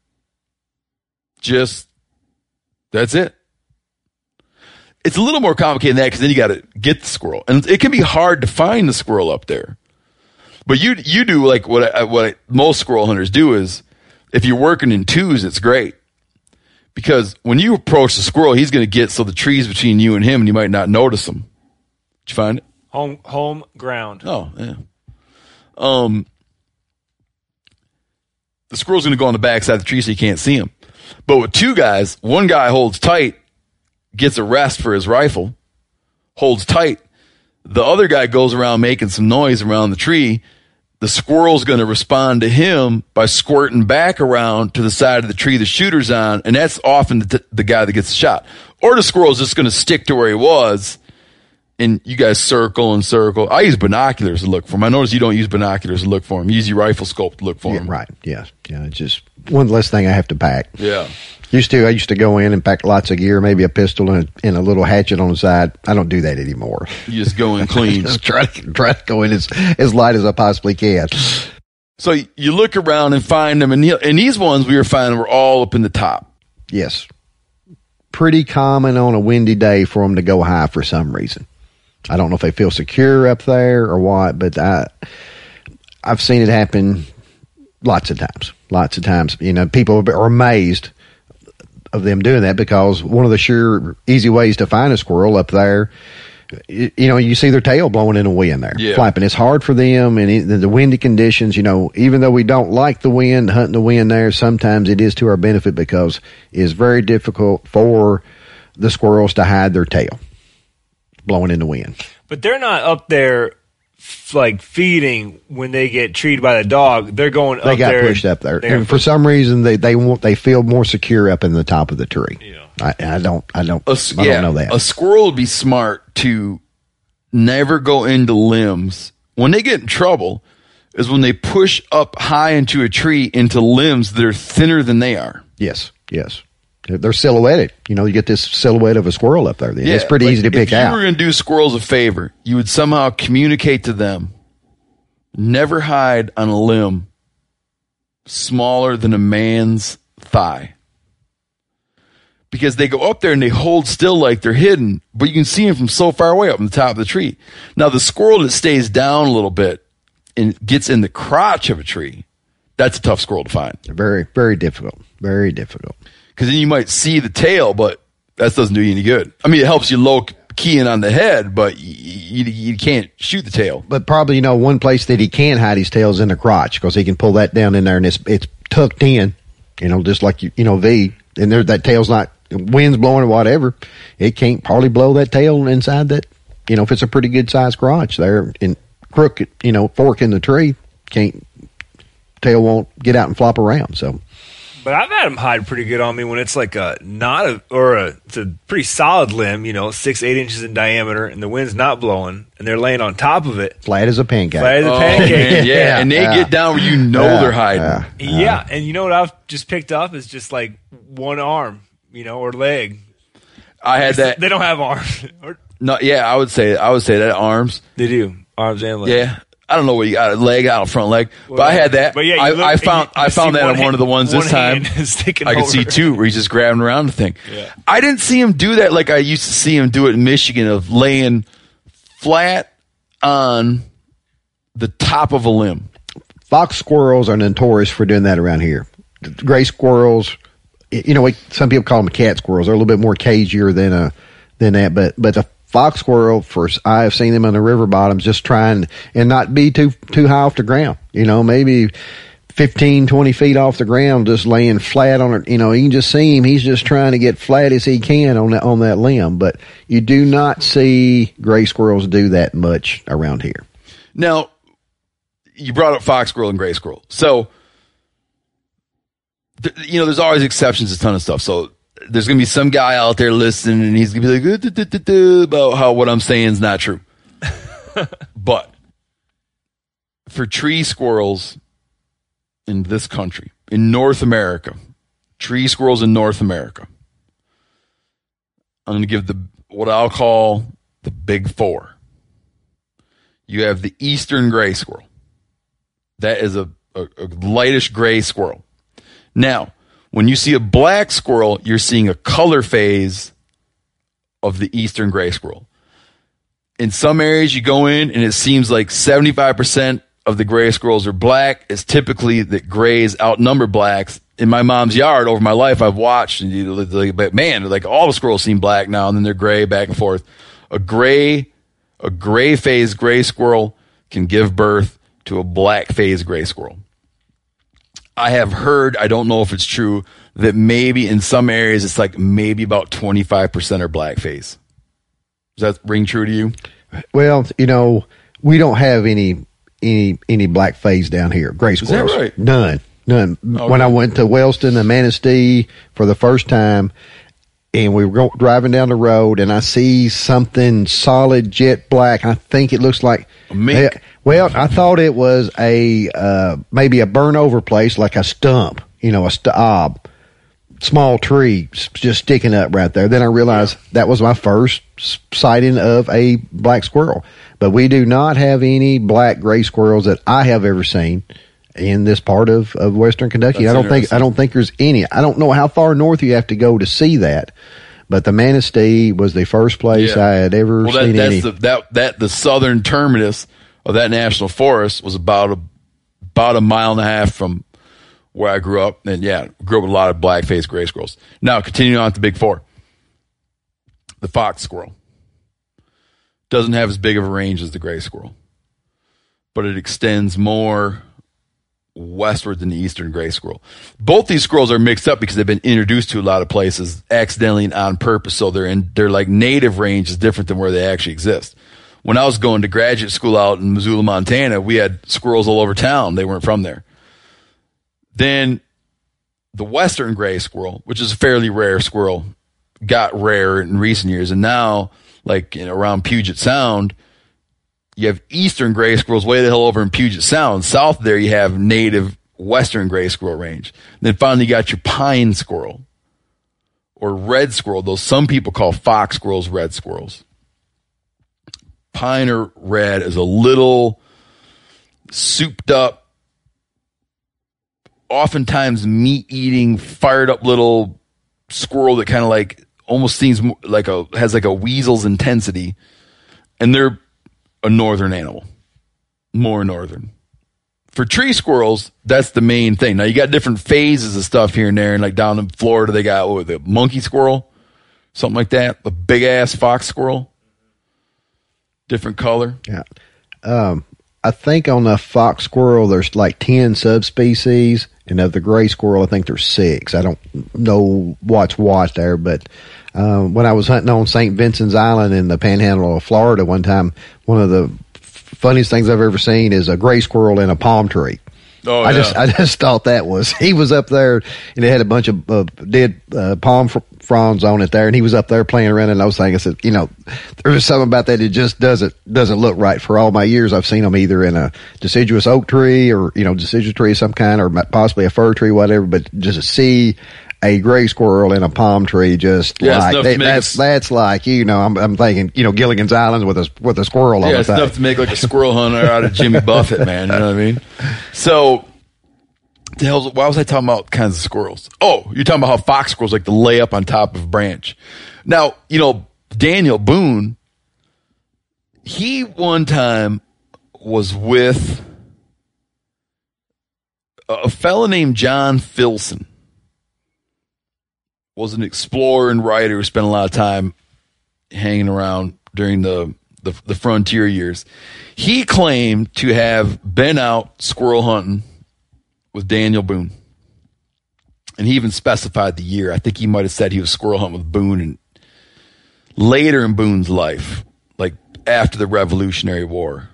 That's it. It's a little more complicated than that because then you got to get the squirrel. And it can be hard to find the squirrel up there. But you do like what most squirrel hunters do is if you're working in twos, it's great. Because when you approach the squirrel, he's going to get so the tree's between you and him and you might not notice him. Did you find it? Home ground. Oh, yeah. The squirrel's going to go on the backside of the tree so you can't see him. But with two guys, one guy holds tight, gets a rest for his rifle, holds tight. The other guy goes around making some noise around the tree. The squirrel's going to respond to him by squirting back around to the side of the tree the shooter's on, and that's often the guy that gets the shot. Or the squirrel's just going to stick to where he was, and you guys circle and circle. I use binoculars to look for him. I notice you don't use binoculars to look for him. You use your rifle scope to look for him. Right, yeah. It's just one less thing I have to pack. Yeah. I used to go in and pack lots of gear, maybe a pistol and a little hatchet on the side. I don't do that anymore. You just go in clean. Just try to go in as light as I possibly can. So you look around and find them, and these ones we were finding were all up in the top. Yes. Pretty common on a windy day for them to go high for some reason. I don't know if they feel secure up there or what, but I've seen it happen lots of times. Lots of times. People are amazed of them doing that because one of the sure easy ways to find a squirrel up there, you see their tail blowing in the wind there, flapping. It's hard for them, and the windy conditions, even though we don't like the wind, hunting the wind there, sometimes it is to our benefit because it's very difficult for the squirrels to hide their tail blowing in the wind. But they're not up there like feeding when they get treated by the dog. They're going up there. They got pushed up there. And for some reason they feel more secure up in the top of the tree. Yeah. I don't know that. A squirrel would be smart to never go into limbs. When they get in trouble is when they push up high into a tree into limbs that are thinner than they are. Yes. They're silhouetted. You get this silhouette of a squirrel up there. Yeah, it's pretty easy to pick out. If you were going to do squirrels a favor, you would somehow communicate to them, never hide on a limb smaller than a man's thigh. Because they go up there and they hold still like they're hidden, but you can see them from so far away up on the top of the tree. Now, the squirrel that stays down a little bit and gets in the crotch of a tree, that's a tough squirrel to find. Very, very difficult. Very difficult. Because then you might see the tail, but that doesn't do you any good. I mean, it helps you keying on the head, but you can't shoot the tail. But probably, one place that he can hide his tail is in the crotch, because he can pull that down in there and it's tucked in, just like, V. And there, that tail's not, wind's blowing or whatever. It can't hardly blow that tail inside that, if it's a pretty good sized crotch there in crooked, fork in the tree, tail won't get out and flop around. So. But I've had them hide pretty good on me when it's like it's a pretty solid limb, 6-8 inches in diameter, and the wind's not blowing, and they're laying on top of it, flat as a pancake. Man, yeah, and they get down where they're hiding. Yeah, and you know what I've just picked up is just like one arm, or leg. I had that. They don't have arms. No, yeah, I would say that arms. They do, arms and legs. Yeah. I don't know what you got, a leg out, a front leg, but I had that. But yeah, I found that on one of the ones this time. I could see two where he's just grabbing around the thing. Yeah. I didn't see him do that like I used to see him do it in Michigan, of laying flat on the top of a limb. Fox squirrels are notorious for doing that around here. Gray squirrels, some people call them cat squirrels. They're a little bit more cagier than that, but the fox squirrel, I have seen them on the river bottoms just trying and not be too high off the ground. Maybe 15, 20 feet off the ground, just laying flat on it. You can just see him. He's just trying to get flat as he can on that limb. But you do not see gray squirrels do that much around here. Now, you brought up fox squirrel and gray squirrel. So, there's always exceptions to a ton of stuff. So, there's going to be some guy out there listening, and he's going to be like, about how what I'm saying is not true. But for tree squirrels in this country, in North America, tree squirrels in North America, I'm going to give what I'll call the big four. You have the eastern gray squirrel. That is a lightish gray squirrel. Now, when you see a black squirrel, you're seeing a color phase of the eastern gray squirrel. In some areas, you go in and it seems like 75% of the gray squirrels are black. It's typically that grays outnumber blacks. In my mom's yard, over my life, I've watched, and but man, like all the squirrels seem black now, and then they're gray back and forth. A gray phase gray squirrel can give birth to a black phase gray squirrel. I have heard, I don't know if it's true, that maybe in some areas it's like maybe about 25% are blackface. Does that ring true to you? Well, we don't have any black phase down here. Gray squirrels. Is that right? None. Okay. When I went to Wellston and Manistee for the first time, and we were driving down the road, and I see something solid jet black. I think it looks like a mink. Well, I thought it was maybe a burn over place, like a stump, a stub, small tree just sticking up right there. Then I realized that was my first sighting of a black squirrel. But we do not have any black gray squirrels that I have ever seen in this part of Western Kentucky. I don't think there's any. I don't know how far north you have to go to see that. But the Manistee was the first place I had ever seen any. The southern terminus of that national forest was about a mile and a half from where I grew up. And grew up with a lot of black-faced gray squirrels. Now, continuing on to the big four. The fox squirrel doesn't have as big of a range as the gray squirrel, but it extends more westward than the eastern gray squirrel. Both these squirrels are mixed up because they've been introduced to a lot of places accidentally and on purpose. So their like native range is different than where they actually exist. When I was going to graduate school out in Missoula, Montana, we had squirrels all over town. They weren't from there. Then the western gray squirrel, which is a fairly rare squirrel, got rare in recent years. And now, like around Puget Sound, you have eastern gray squirrels way the hell over in Puget Sound. South there, you have native western gray squirrel range. And then finally, you got your pine squirrel or red squirrel. Those some people call fox squirrels red squirrels. Pine or red is a little souped up, oftentimes meat-eating, fired-up little squirrel that kind of like almost seems like has like a weasel's intensity, and they're a northern animal, more northern. For tree squirrels, that's the main thing. Now you got different phases of stuff here and there, and like down in Florida, they got the monkey squirrel, something like that, a big ass fox squirrel. different color. Yeah. I think on the fox squirrel, there's like 10 subspecies, and of the gray squirrel, I think there's 6. I don't know what's what there, but when I was hunting on St. Vincent's Island in the panhandle of Florida one time, one of the funniest things I've ever seen is a gray squirrel in a palm tree. Oh, I just thought he was up there, and it had a bunch of dead palm fronds on it there, and he was up there playing around. And I was thinking, I said, there's something about that. It just doesn't look right. For all my years, I've seen them either in a deciduous oak tree or deciduous tree of some kind, or possibly a fir tree, whatever. But just to see a gray squirrel in a palm tree, that's like I'm thinking Gilligan's Island with a squirrel on the it's thing. enough to make like a squirrel hunter out of Jimmy Buffett, man. You know what I mean? So, why was I talking about kinds of squirrels? Oh, you're talking about how fox squirrels like to lay up on top of a branch. Now, Daniel Boone, he one time was with a fella named John Filson. Was an explorer and writer who spent a lot of time hanging around during the frontier years. He claimed to have been out squirrel hunting with Daniel Boone. And he even specified the year. I think he might have said he was squirrel hunting with Boone and later in Boone's life, like after the Revolutionary War.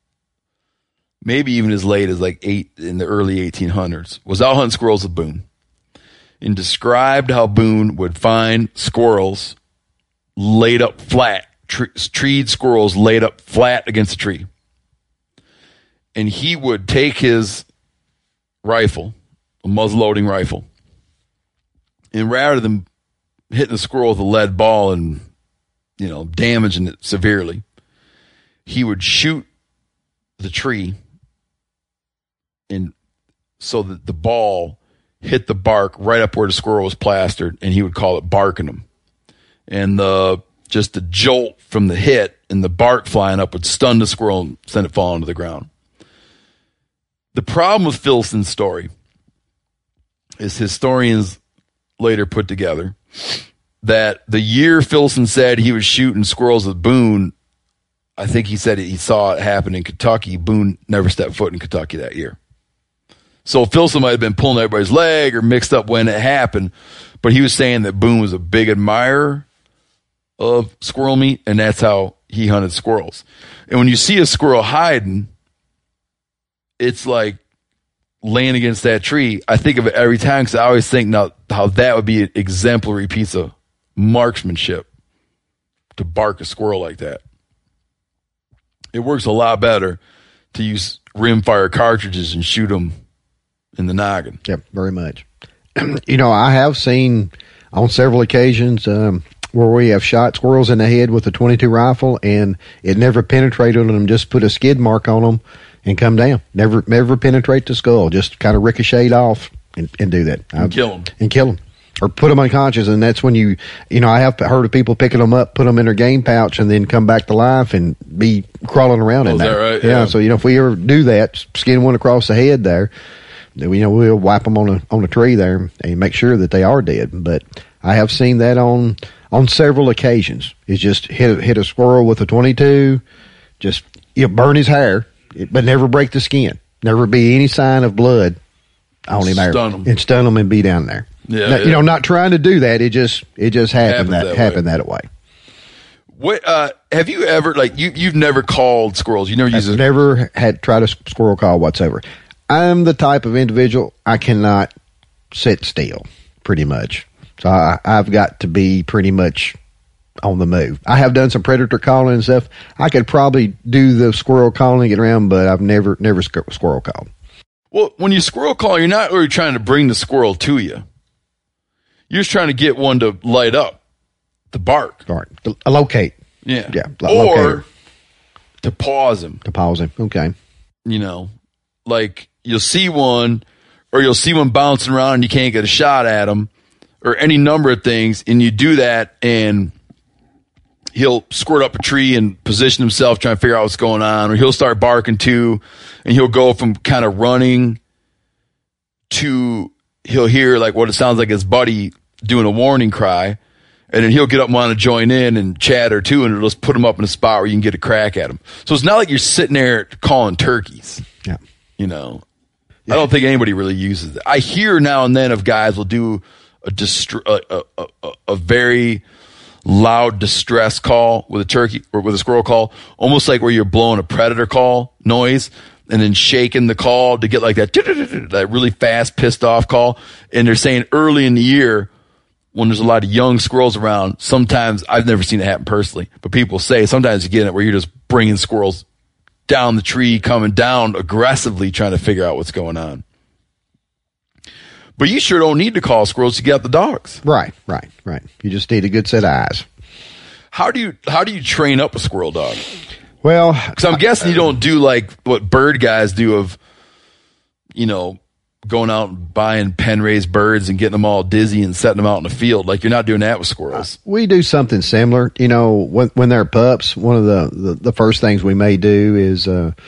Maybe even as late as in the early 1800s. Was out hunting squirrels with Boone. And described how Boone would find squirrels laid up flat, treed squirrels laid up flat against a tree. And he would take his rifle, a muzzle-loading rifle, and rather than hitting the squirrel with a lead ball and, damaging it severely, he would shoot the tree and so that the ball hit the bark right up where the squirrel was plastered, and he would call it barking them. And just the jolt from the hit and the bark flying up would stun the squirrel and send it falling to the ground. The problem with Filson's story is historians later put together that the year Filson said he was shooting squirrels with Boone, I think he said he saw it happen in Kentucky. Boone never stepped foot in Kentucky that year. So Filson might have been pulling everybody's leg or mixed up when it happened, but he was saying that Boone was a big admirer of squirrel meat, and that's how he hunted squirrels. And when you see a squirrel hiding, it's like laying against that tree. I think of it every time because I always think now how that would be an exemplary piece of marksmanship to bark a squirrel like that. It works a lot better to use rimfire cartridges and shoot them in the noggin. Yep, very much. I have seen on several occasions where we have shot squirrels in the head with a .22 rifle, and it never penetrated them. Just put a skid mark on them and come down. Never penetrate the skull. Just kind of ricochet off and do that. And kill them. Or put them unconscious, and that's when I have heard of people picking them up, put them in their game pouch, and then come back to life and be crawling around in there. Is that right? Yeah. So if we ever do that, skin one across the head there, we'll wipe them on a tree there and make sure that they are dead. But I have seen that on several occasions. It's just hit a squirrel with a .22, just burn his hair, but never break the skin. Never be any sign of blood on him there, and stun them and be down there. Yeah, now, not trying to do that. It just happened that way. What have you ever you've never called squirrels? You never used I've never had tried a squirrel call whatsoever. I'm the type of individual I cannot sit still, pretty much. So I've got to be pretty much on the move. I have done some predator calling and stuff. I could probably do the squirrel calling and get around, but I've never squirrel called. Well, when you squirrel call, you're not really trying to bring the squirrel to you. You're just trying to get one to light up, to bark. All right. Locate. Yeah. Yeah. Or to pause him. Okay. You'll see one, or you'll see one bouncing around and you can't get a shot at him, or any number of things, and you do that, and he'll squirt up a tree and position himself trying to figure out what's going on, or he'll start barking too, and he'll go from kind of running to he'll hear what it sounds like his buddy doing a warning cry, And then he'll get up and want to join in and chat or two, and it'll just put him up in a spot where you can get a crack at him. So it's not like you're sitting there calling turkeys. Yeah. You know, I don't think anybody really uses it. I hear now and then of guys will do a very loud distress call with a turkey or with a squirrel call, almost like where you're blowing a predator call noise and then shaking the call to get like that really fast, pissed off call. And they're saying early in the year, when there's a lot of young squirrels around, sometimes, I've never seen it happen personally, but people say sometimes you get it where you're just bringing squirrels down the tree, coming down aggressively, trying to figure out what's going on. But you sure don't need to call squirrels to get out the dogs. Right. You just need a good set of eyes. How do you train up a squirrel dog? Well, because I'm guessing you don't do like what bird guys do of, you know, going out and buying pen raised birds and getting them all dizzy and setting them out in the field. Like, you're not doing that with squirrels. We do something similar. You know, when they're pups, one of the first things we may do is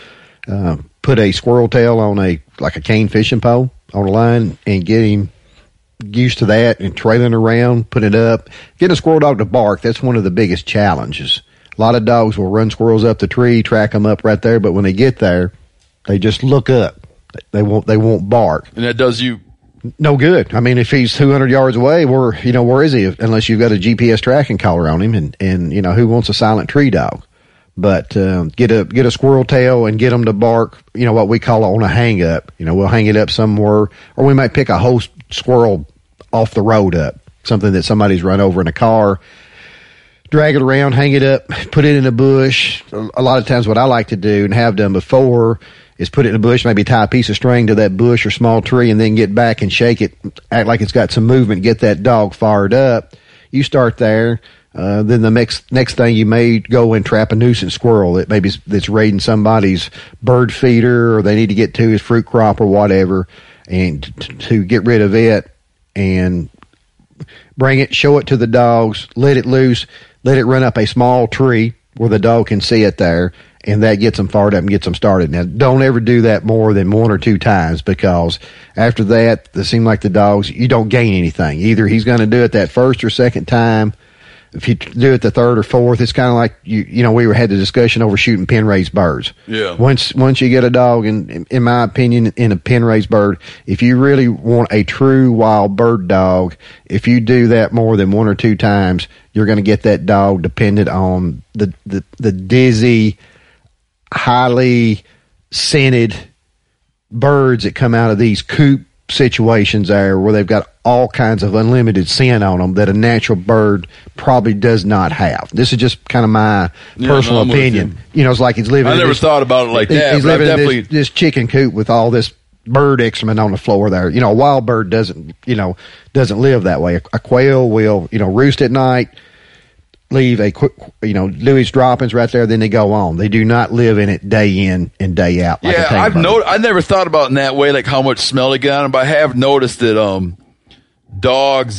put a squirrel tail on a cane fishing pole on a line and get him used to that and trailing around, put it up. Get a squirrel dog to bark. That's one of the biggest challenges. A lot of dogs will run squirrels up the tree, track them up right there, but when they get there, they just look up. They won't bark. And that does you no good. I mean, if he's 200 yards away, where is he? Unless you've got a GPS tracking collar on him, and you know, who wants a silent tree dog? But get a squirrel tail and get them to bark. You know, what we call on a hang up. You know, we'll hang it up somewhere, or we might pick a whole squirrel off the road up, something that somebody's run over in a car. Drag it around, hang it up, put it in a bush. A lot of times, what I like to do and have done before is put it in a bush, maybe tie a piece of string to that bush or small tree, and then get back and shake it, act like it's got some movement, get that dog fired up. You start there. Then the next thing, you may go and trap a nuisance squirrel that's raiding somebody's bird feeder, or they need to get to his fruit crop or whatever, and to get rid of it and bring it, show it to the dogs, let it loose, let it run up a small tree where the dog can see it there, and that gets them fired up and gets them started. Now, don't ever do that more than 1 or 2 times, because after that, it seems like the dogs, you don't gain anything. Either he's going to do it that first or second time. If you do it the third or fourth, it's kind of like, you know, we had the discussion over shooting pen raised birds. Yeah. Once you get a dog, in my opinion, in a pen raised bird, if you really want a true wild bird dog, if you do that more than 1 or 2 times, you're going to get that dog dependent on the dizzy, highly scented birds that come out of these coop situations there, where they've got all kinds of unlimited scent on them that a natural bird probably does not have. This is just kind of my personal opinion. You know, it's like he's living. I never thought about it like that. He's living in this chicken coop with all this bird excrement on the floor there. You know, a wild bird doesn't live that way. A quail will, you know, roost at night, leave a quick, you know, do his droppings right there, then they go on. They do not live in it day in and day out. Like I never thought about it in that way, like how much smell they get on them, but I have noticed that dogs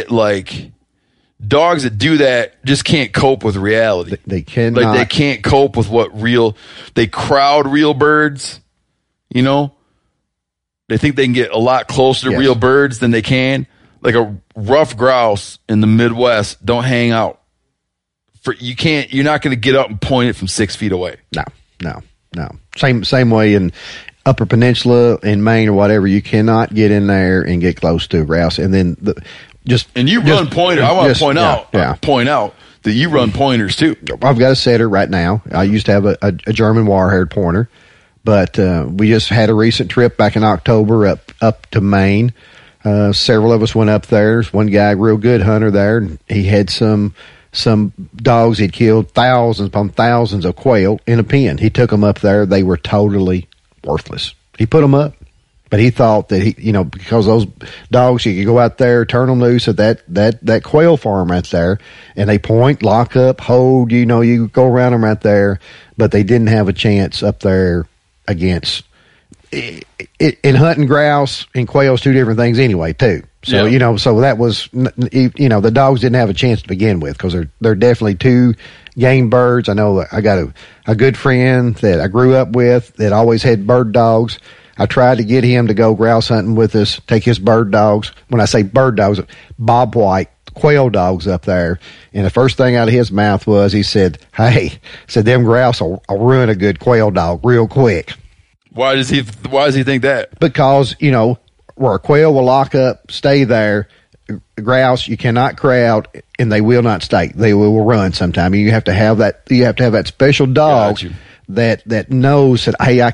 that do that just can't cope with reality. They cannot. Like, they can't cope with they crowd real birds, you know? They think they can get a lot closer to real birds than they can. Like a rough grouse in the Midwest don't hang out. You're not going to get up and point it from 6 feet away. No. Same way in Upper Peninsula in Maine or whatever. You cannot get in there and get close to a grouse. And then run pointer. I want to point out that you run pointers too. I've got a setter right now. I used to have a German wire-haired pointer, but we just had a recent trip back in October up to Maine. Several of us went up there. There's one guy, real good hunter there. And he had some dogs. He'd killed thousands upon thousands of quail in a pen. He took them up there. They were totally worthless. He put them up, but he thought that because those dogs, you could go out there, turn them loose at that quail farm right there, and they point, lock up, hold, you go around them right there, but they didn't have a chance up there against in hunting grouse and quail's 2 different things anyway too. So, so that was, the dogs didn't have a chance to begin with, because they're definitely 2 game birds. I know I got a good friend that I grew up with that always had bird dogs. I tried to get him to go grouse hunting with us, take his bird dogs. When I say bird dogs, Bob White quail dogs up there, and the first thing out of his mouth was, he said, "Hey," said, "them grouse will ruin a good quail dog real quick." Why does he think that? Because, where a quail will lock up, stay there, grouse you cannot crowd, and they will not stay. They will run sometime. You have to have that. You have to have that special dog that knows that, hey,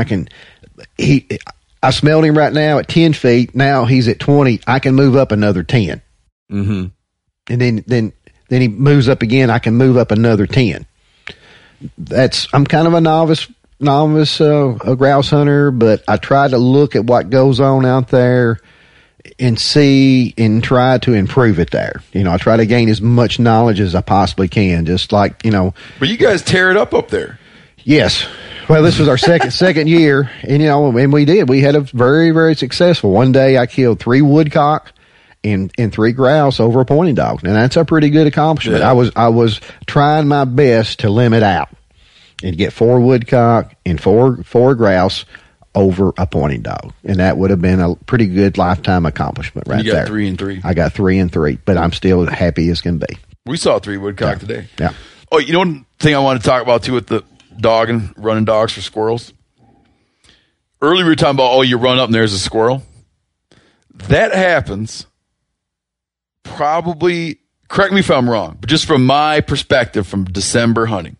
I smelled him right now at 10 feet. Now he's at 20. I can move up another 10. Mm-hmm. And then he moves up again. I can move up another 10. I'm kind of a novice a grouse hunter, but I try to look at what goes on out there and see and try to improve it there. I try to gain as much knowledge as I possibly can, just like, But you guys tear it up there. Yes. Well, this was our second year, and we did. We had a very, very successful. One day I killed 3 woodcock and 3 grouse over a pointing dog. And that's a pretty good accomplishment. Yeah. I was trying my best to limit out and get 4 woodcock and four grouse over a pointing dog. And that would have been a pretty good lifetime accomplishment right there. You got 3 and 3. I got 3 and 3, but I'm still happy as can be. We saw 3 woodcock today. Yeah. Oh, one thing I want to talk about too with the dogging, running dogs for squirrels. Earlier we were talking about, you run up and there's a squirrel. That happens probably, correct me if I'm wrong, but just from my perspective from December hunting,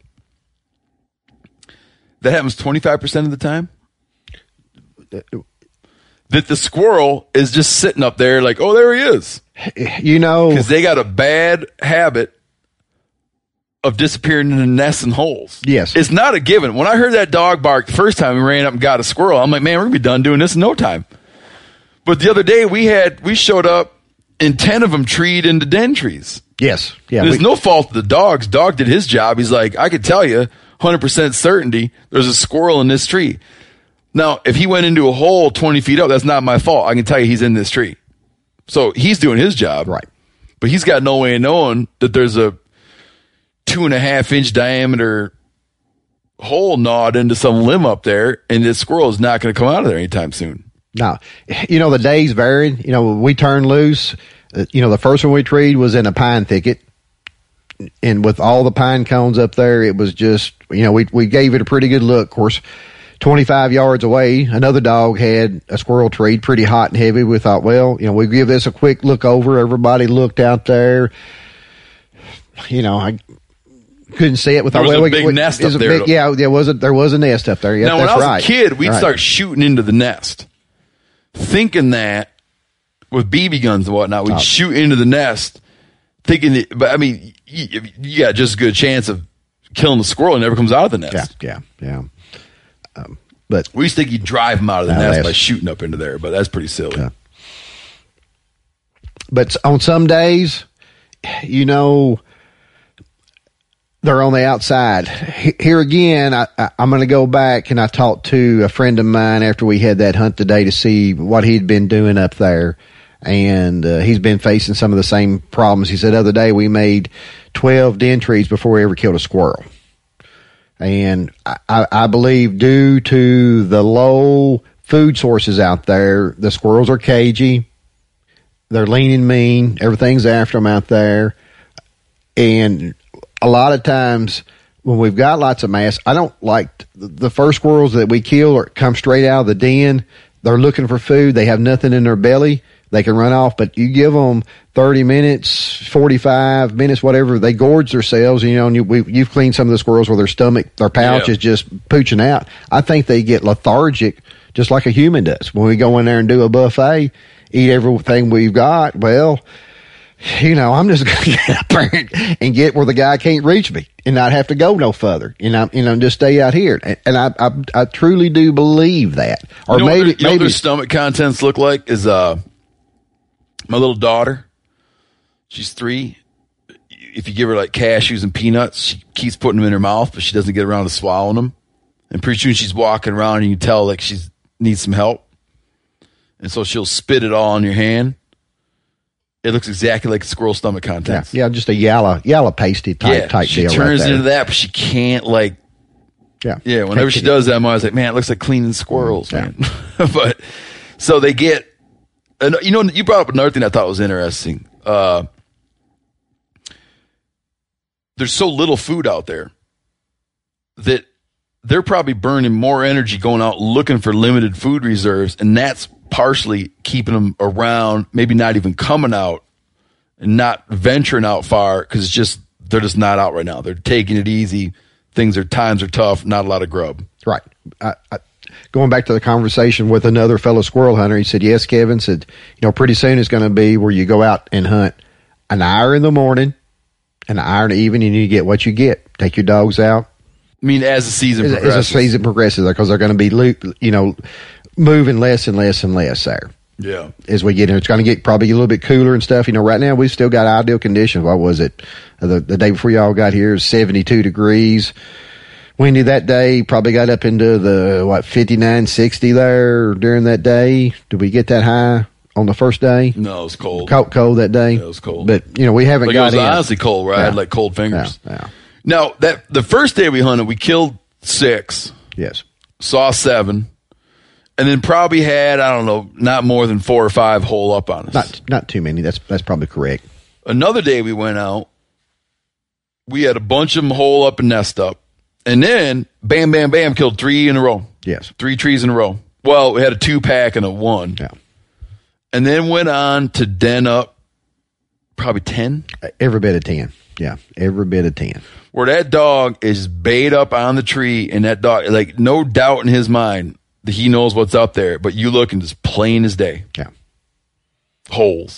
that happens 25% of the time. That the squirrel is just sitting up there like, oh, there he is. Because they got a bad habit of disappearing in the nests and holes. Yes. It's not a given. When I heard that dog bark the first time we ran up and got a squirrel, I'm like, man, we're going to be done doing this in no time. But the other day we showed up and 10 of them treed into den trees. Yes. Yeah. There's no fault of the dogs. Dog did his job. He's like, I could tell you 100% certainty there's a squirrel in this tree. Now, if he went into a hole 20 feet up, that's not my fault. I can tell you he's in this tree. So he's doing his job. Right. But he's got no way of knowing that there's a 2.5-inch diameter hole gnawed into some limb up there, and this squirrel is not going to come out of there anytime soon. No. The days varied. We turned loose. The first one we treed was in a pine thicket. And with all the pine cones up there, it was just, we gave it a pretty good look. Of course, 25 yards away, another dog had a squirrel treed pretty hot and heavy. We thought, well, we give this a quick look over. Everybody looked out there. I couldn't see it without. There was a big nest up there. There was a nest up there. Yeah, now, when I was a kid, we'd start shooting into the nest, thinking that with BB guns and whatnot, we'd shoot into the nest, thinking that, but I mean, you got just as good a chance of killing the squirrel. It never comes out of the nest. Yeah. But we used to think you'd drive them out of the nest by shooting up into there, but that's pretty silly. Yeah. But on some days, they're on the outside. Here again, I'm going to go back, and I talked to a friend of mine after we had that hunt today to see what he'd been doing up there. And he's been facing some of the same problems. He said the other day we made 12 den trees before we ever killed a squirrel. And I believe due to the low food sources out there, the squirrels are cagey. They're lean and mean. Everything's after them out there. And a lot of times when we've got lots of mass, I don't like the first squirrels that we kill or come straight out of the den. They're looking for food. They have nothing in their belly. They can run off, but you give them 30 minutes, 45 minutes, whatever, they gorge themselves, and you've cleaned some of the squirrels where their pouch is just pooching out. I think they get lethargic just like a human does. When we go in there and do a buffet, eat everything we've got, well, I'm just going to get up there and get where the guy can't reach me and not have to go no further. Just stay out here. And I truly do believe that. Or maybe their stomach contents look like is my little daughter. She's 3. If you give her like cashews and peanuts, she keeps putting them in her mouth, but she doesn't get around to swallowing them. And pretty soon she's walking around and you can tell like she needs some help. And so she'll spit it all on your hand. It looks exactly like squirrel stomach contents. Yeah, just a yellow pasty type deal. She turns into that, but she can't whenever she does that, I'm always like, man, it looks like cleaning squirrels, man. But so they get, you brought up another thing I thought was interesting. there's so little food out there that they're probably burning more energy going out looking for limited food reserves, and that's partially keeping them around, maybe not even coming out and not venturing out far because they're just not out right now. They're taking it easy. Times are tough, not a lot of grub. Right. Going back to the conversation with another fellow squirrel hunter, he said, yes, Kevin, said, pretty soon it's going to be where you go out and hunt an hour in the morning, an hour in the evening, and you get what you get. Take your dogs out. I mean, as the season progresses. As the season progresses, because they're going to be, moving less and less and less there. Yeah. As we get in, it's going to get probably a little bit cooler and stuff. Right now we've still got ideal conditions. What was it? The day before y'all got here, it was 72 degrees. Windy that day, probably got up into the, 59, 60 there during that day. Did we get that high on the first day? No, it was cold. Cold that day? Yeah, it was cold. But, we haven't got it was in. honestly cold, where I had cold fingers. Yeah. Now, the first day we hunted, we killed 6. Yes. Saw 7. And then probably had, I don't know, not more than 4 or 5 hole up on us. Not too many. That's probably correct. Another day we went out, we had a bunch of them hole up and nest up. And then, bam, bam, bam, killed 3 in a row. Yes. 3 trees in a row. Well, we had a 2-pack and a 1. Yeah. And then went on to den up probably 10. Every bit of 10. Yeah, every bit of 10. Where that dog is bayed up on the tree, and that dog, like, no doubt in his mind that he knows what's up there, but you look and it's plain as day. Yeah. Holes.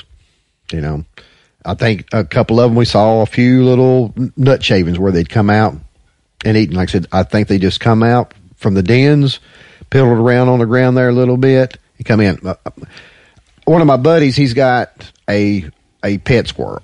I think a couple of them, we saw a few little nut shavings where they'd come out and eat. And like I said, I think they just come out from the dens, piddled around on the ground there a little bit, and come in. One of my buddies, he's got a pet squirrel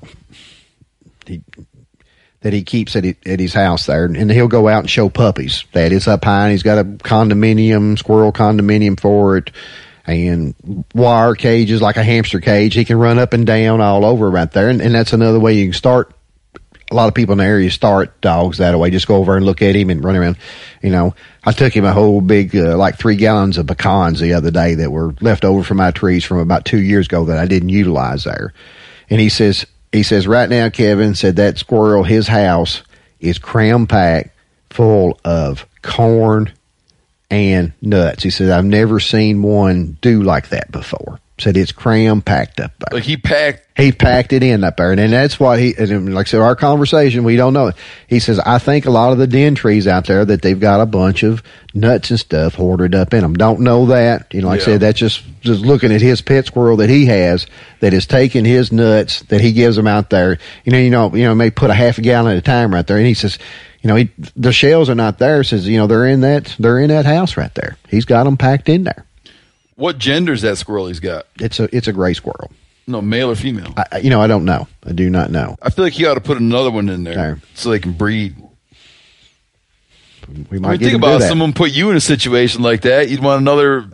that he keeps at his house there, and he'll go out and show puppies that it's up high, and he's got a squirrel condominium for it, and wire cages like a hamster cage. He can run up and down all over right there, and that's another way you can start. A lot of people in the area start dogs that way. Just go over and look at him and run around. I took him a whole big, 3 gallons of pecans the other day that were left over from my trees from about 2 years ago that I didn't utilize there. And he says, right now, Kevin, said that squirrel, his house is cram-packed full of corn and nuts. He said, I've never seen one do like that before. Said it's cram-packed up there. Like he packed it in up there. And that's what and like I said, our conversation, we don't know. He says, I think a lot of the den trees out there that they've got a bunch of nuts and stuff hoarded up in them. Don't know that. I said, that's just looking at his pet squirrel that he has that is taking his nuts that he gives them out there. May put a half a gallon at a time right there. And he says, the shells are not there. Says, they're in that house right there. He's got them packed in there. What gender is that squirrel he's got? It's a gray squirrel. No, male or female? I don't know. I do not know. I feel like he ought to put another one in there so they can breed. We might think about someone put you in a situation like that. You'd want another,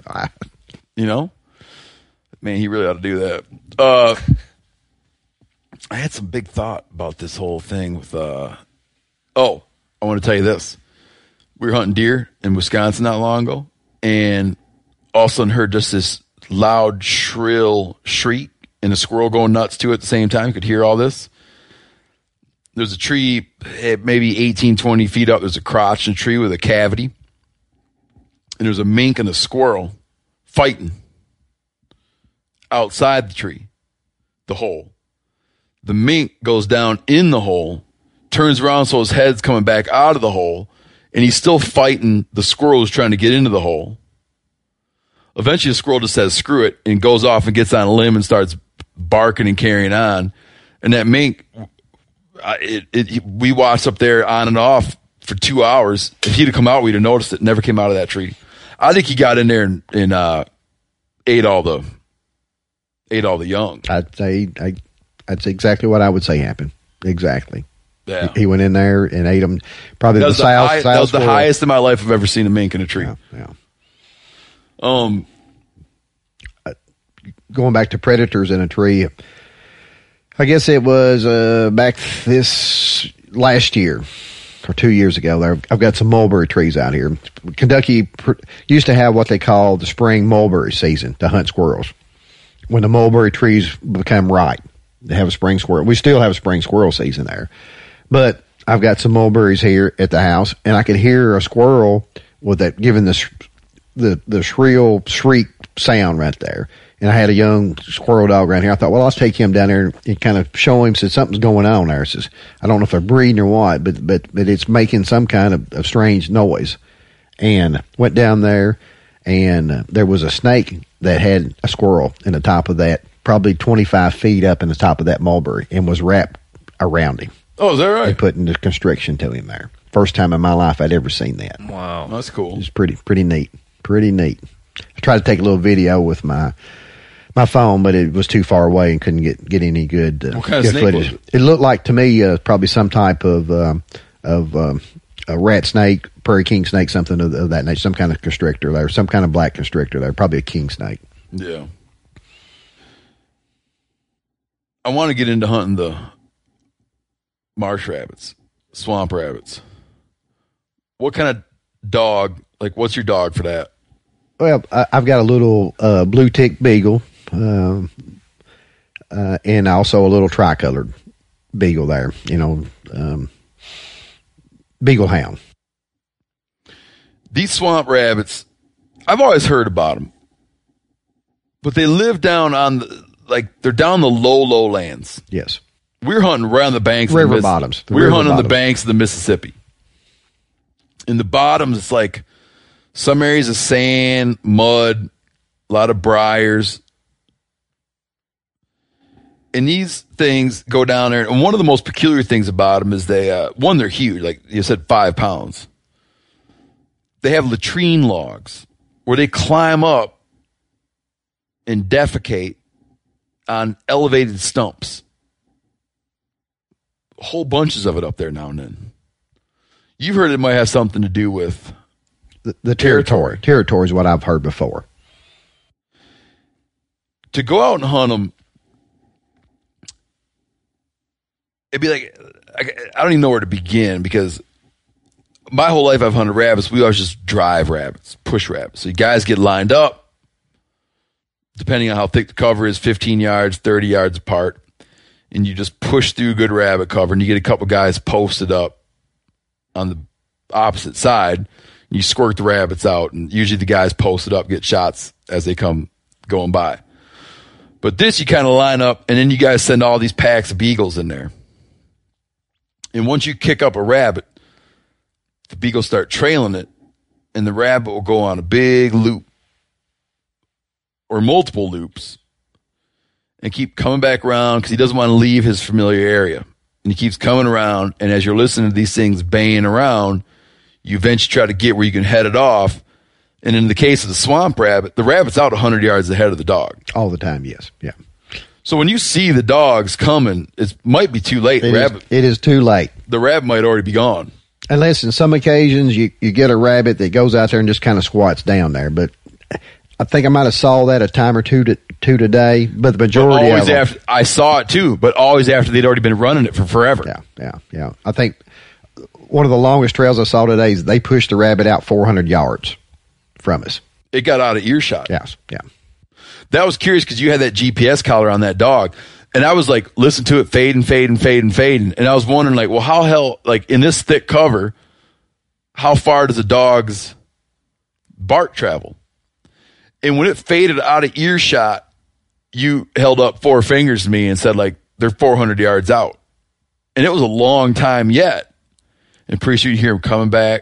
Man, he really ought to do that. I had some big thought about this whole thing with, I want to tell you this. We were hunting deer in Wisconsin not long ago, and all of a sudden heard just this loud, shrill shriek and a squirrel going nuts too at the same time. You could hear all this. There's a tree maybe 18, 20 feet up. There's a crotch in a tree with a cavity. And there's a mink and a squirrel fighting outside the tree, the hole. The mink goes down in the hole, turns around so his head's coming back out of the hole, and he's still fighting the squirrel who's trying to get into the hole. Eventually, the squirrel just says, screw it, and goes off and gets on a limb and starts barking and carrying on. And that mink, we watched up there on and off for 2 hours. If he'd have come out, we'd have noticed it. Never came out of that tree. I think he got in there and ate all the young. That's exactly what I would say happened. Exactly. Yeah. He went in there and ate them. Probably that was the highest in my life I've ever seen a mink in a tree. Yeah. Going back to predators in a tree, I guess it was back this last year or 2 years ago. I've got some mulberry trees out here. Kentucky used to have what they call the spring mulberry season to hunt squirrels. When the mulberry trees become ripe, they have a spring squirrel. We still have a spring squirrel season there. But I've got some mulberries here at the house, and I could hear a squirrel with that giving the shrill shriek sound right there. And I had a young squirrel dog around here. I thought, well, I'll take him down there and kind of show him, said something's going on there. Says, I don't know if they're breeding or what, but it's making some kind of strange noise. And went down there, and there was a snake that had a squirrel in the top of that, probably 25 feet up in the top of that mulberry, and was wrapped around him. Oh, is that right? And putting the constriction to him there. First time in my life I'd ever seen that. Wow. That's cool. It's pretty neat. Pretty neat. I tried to take a little video with my phone, but it was too far away and couldn't get any good, what kind of good snake footage. was it? It looked like to me probably some type of a rat snake, prairie king snake, something of that nature, some kind of constrictor there, some kind of black constrictor there, probably a king snake. Yeah. I want to get into hunting the marsh rabbits, swamp rabbits. What kind of dog, like what's your dog for that? Well, I've got a little blue tick beagle, and also a little tricolored beagle there, beagle hound. These swamp rabbits, I've always heard about them, but they live down on they're down the low lands. Yes. We're hunting right on the banks River of the bottoms. The We're river hunting on the bottoms. banks of the Mississippi. In the bottoms, it's like some areas of sand, mud, a lot of briars. And these things go down there. And one of the most peculiar things about them is they're huge. Like you said, 5 pounds. They have latrine logs where they climb up and defecate on elevated stumps. Whole bunches of it up there now and then. You've heard it might have something to do with The territory. Territory is what I've heard before. To go out and hunt them. It'd be like, I don't even know where to begin, because my whole life I've hunted rabbits. We always just drive rabbits, push rabbits. So you guys get lined up, depending on how thick the cover is, 15 yards, 30 yards apart, and you just push through good rabbit cover, and you get a couple guys posted up on the opposite side. You squirt the rabbits out, and usually the guys posted up get shots as they come going by. But this, you kind of line up, and then you guys send all these packs of beagles in there. And once you kick up a rabbit, the beagles start trailing it, and the rabbit will go on a big loop or multiple loops and keep coming back around because he doesn't want to leave his familiar area. And he keeps coming around, and as you're listening to these things baying around, you eventually try to get where you can head it off. And in the case of the swamp rabbit, the rabbit's out 100 yards ahead of the dog. All the time, yes. Yeah. So when you see the dogs coming, it might be too late. It is too late. The rabbit might already be gone. Unless in some occasions you get a rabbit that goes out there and just kind of squats down there. But I think I might have saw that a time or two today. But the majority of them, I saw it too, but always after they'd already been running it for forever. Yeah. I think one of the longest trails I saw today is they pushed the rabbit out 400 yards from us. It got out of earshot. Yes, yeah. That was curious because you had that GPS collar on that dog. And I was like, listen to it fading. And I was wondering, like, well, how hell, like in this thick cover, how far does a dog's bark travel? And when it faded out of earshot, you held up 4 fingers to me and said, like, they're 400 yards out. And it was a long time yet. And pretty soon you hear him coming back.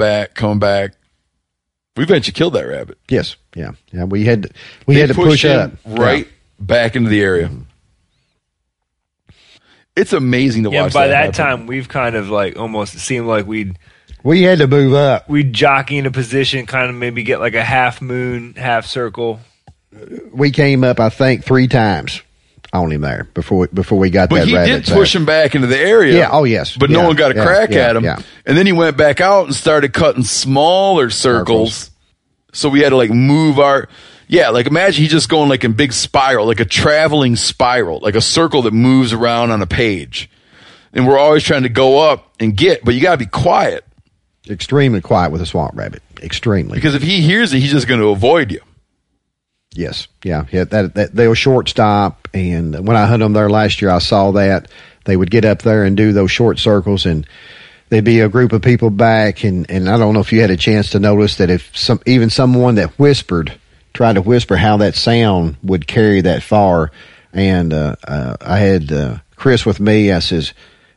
We eventually killed that rabbit. Yes, yeah. We had to push up back into the area. It's amazing to watch. By that happen. time, we've kind of like almost it seemed like we had to move up. We'd jockey in a position, kind of maybe get like a half moon, half circle. We came up, I think, 3 times on him there before we got that rabbit. But he did push him back into the area. Yeah, oh yes. But no one got a crack at him. Yeah. And then he went back out and started cutting smaller circles. So we had to like move like imagine he's just going like in big spiral, like a traveling spiral, like a circle that moves around on a page. And we're always trying to go up and but you got to be quiet. Extremely quiet with a swamp rabbit. Extremely. Because if he hears it, he's just going to avoid you. Yes. Yeah. That they'll short stop. And when I hunted them there last year, I saw that they would get up there and do those short circles, and there'd be a group of people back, and I don't know if you had a chance to notice that if even someone that tried to whisper, how that sound would carry that far. And I had Chris with me. I says,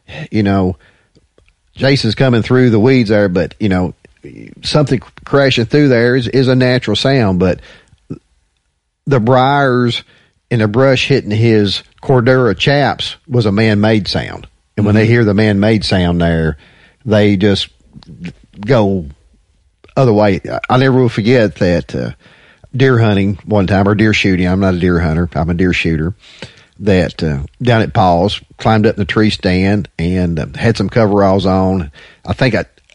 Jason's coming through the weeds there, but something crashing through there is a natural sound, but the briars and the brush hitting his Cordura chaps was a man-made sound. And when they hear the man-made sound there, they just go other way. I never will forget that deer hunting one time, or deer shooting. I'm not a deer hunter. I'm a deer shooter. That down at Paul's, climbed up in the tree stand and had some coveralls on. I think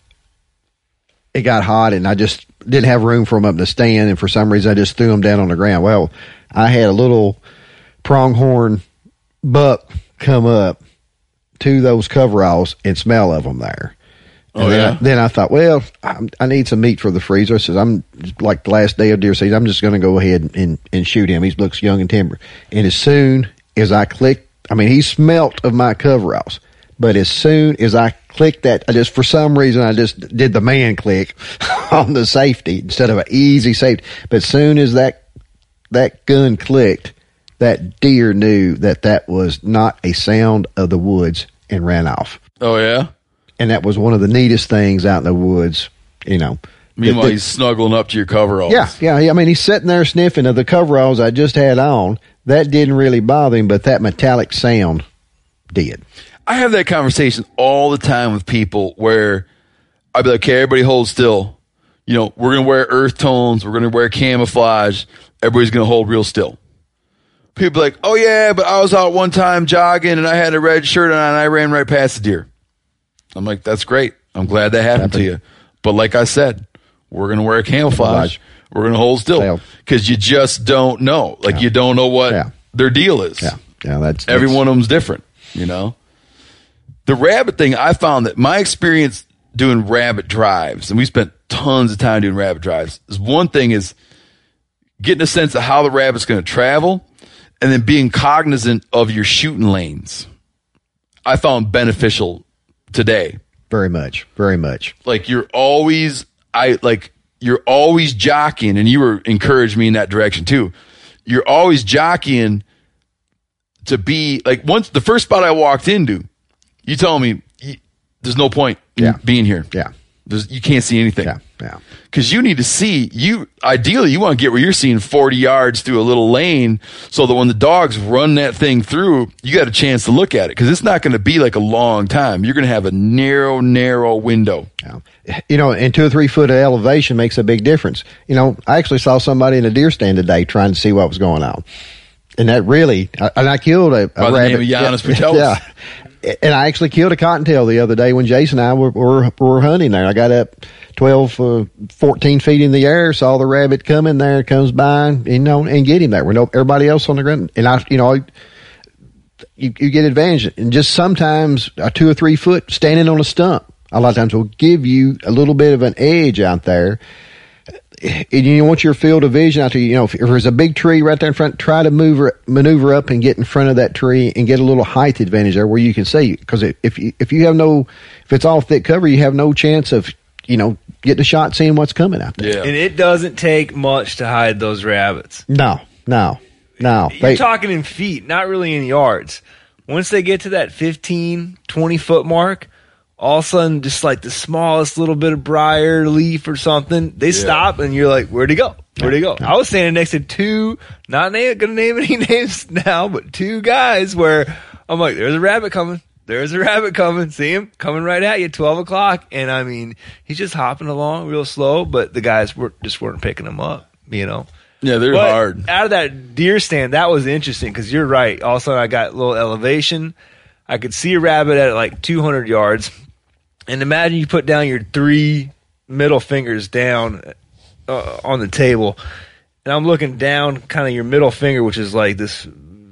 it got hot, and I just didn't have room for them up in the stand, and for some reason I just threw them down on the ground. Well, I had a little pronghorn buck come up to those coveralls and smell of them there. Then I thought, well, I need some meat for the freezer. I said, I'm like the last day of deer season, I'm just going to go ahead and shoot him. He looks young and tender. And as soon as I clicked, he smelt of my coveralls. But as soon as I clicked that, for some reason, I just did the man click on the safety instead of an easy safety. But as soon as that gun clicked, that deer knew that was not a sound of the woods and ran off. Oh, yeah? And that was one of the neatest things out in the woods, Meanwhile, he's snuggling up to your coveralls. Yeah. He's sitting there sniffing of the coveralls I just had on. That didn't really bother him, but that metallic sound did. I have that conversation all the time with people where I'd be like, okay, everybody hold still. We're going to wear earth tones. We're going to wear camouflage. Everybody's going to hold real still. People are like, oh, yeah, but I was out one time jogging and I had a red shirt on and I ran right past the deer. I'm like, that's great. I'm glad that happened to you. But like I said, we're going to wear camouflage. We're going to hold still because you just don't know. You don't know what their deal is. Yeah, every one of them's different, The rabbit thing, I found that my experience doing rabbit drives, and we spent tons of time doing rabbit drives, is one thing is getting a sense of how the rabbit's going to travel and then being cognizant of your shooting lanes. I found beneficial today. Very much. You're always jockeying, and you were encouraging me in that direction too. You're always jockeying to be once the first spot I walked into, you told me there's no point in being here. Yeah. You can't see anything. Yeah. Because you need to see, ideally you want to get where you're seeing 40 yards through a little lane so that when the dogs run that thing through, you got a chance to look at it. Because it's not going to be a long time. You're going to have a narrow window. Yeah. And 2 or 3 foot of elevation makes a big difference. I actually saw somebody in a deer stand today trying to see what was going on. And that really, and I killed a by the rabbit. Name of Giannis Patelis. Yeah. And I actually killed a cottontail the other day when Jason and I were hunting there. I got up 12, 14 feet in the air, saw the rabbit coming there, comes by, and get him there. When everybody else on the ground. And you get advantage. And just sometimes a 2 or 3 foot standing on a stump, a lot of times will give you a little bit of an edge out there. And you want your field of vision out there. If there's a big tree right there in front, try to maneuver up and get in front of that tree and get a little height advantage there where you can see. Because if it's all thick cover, you have no chance of getting a shot, seeing what's coming out there. Yeah. And it doesn't take much to hide those rabbits. No. You're talking in feet, not really in yards. Once they get to that 15, 20 foot mark, all of a sudden, just the smallest little bit of briar leaf or something, they stop, and you're like, where'd he go? Where'd he go? I was standing next to 2, not going to name any names now, but 2 guys where I'm like, there's a rabbit coming. See him coming right at you, 12 o'clock. And, he's just hopping along real slow, but the guys weren't picking him up, Yeah, they're hard. Out of that deer stand, that was interesting because you're right. All of a sudden, I got a little elevation. I could see a rabbit at 200 yards. And imagine you put down your 3 middle fingers down on the table, and I'm looking down kind of your middle finger, which is this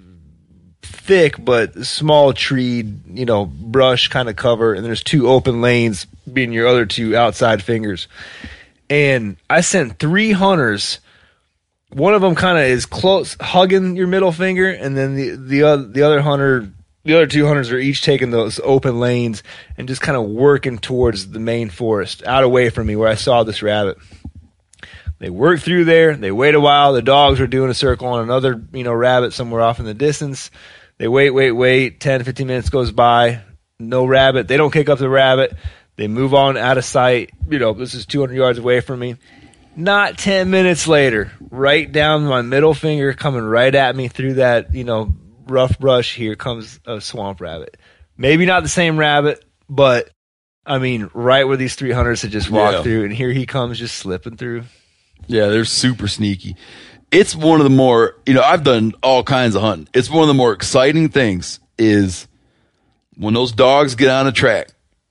thick but small tree, brush kind of cover, and there's 2 open lanes being your other 2 outside fingers. And I sent 3 hunters. One of them kind of is close, hugging your middle finger, and then the other hunter the other two hunters are each taking those open lanes and just kind of working towards the main forest, out away from me where I saw this rabbit. They work through there. They wait a while. The dogs are doing a circle on another, rabbit somewhere off in the distance. They wait. 10, 15 minutes goes by. No rabbit. They don't kick up the rabbit. They move on out of sight. This is 200 yards away from me. Not 10 minutes later, right down my middle finger, coming right at me through that, rough brush, here comes a swamp rabbit. Maybe not the same rabbit, but, right where these three hunters had just walked through, and here he comes just slipping through. Yeah, they're super sneaky. It's one of the more, I've done all kinds of hunting. It's one of the more exciting things is when those dogs get on a track.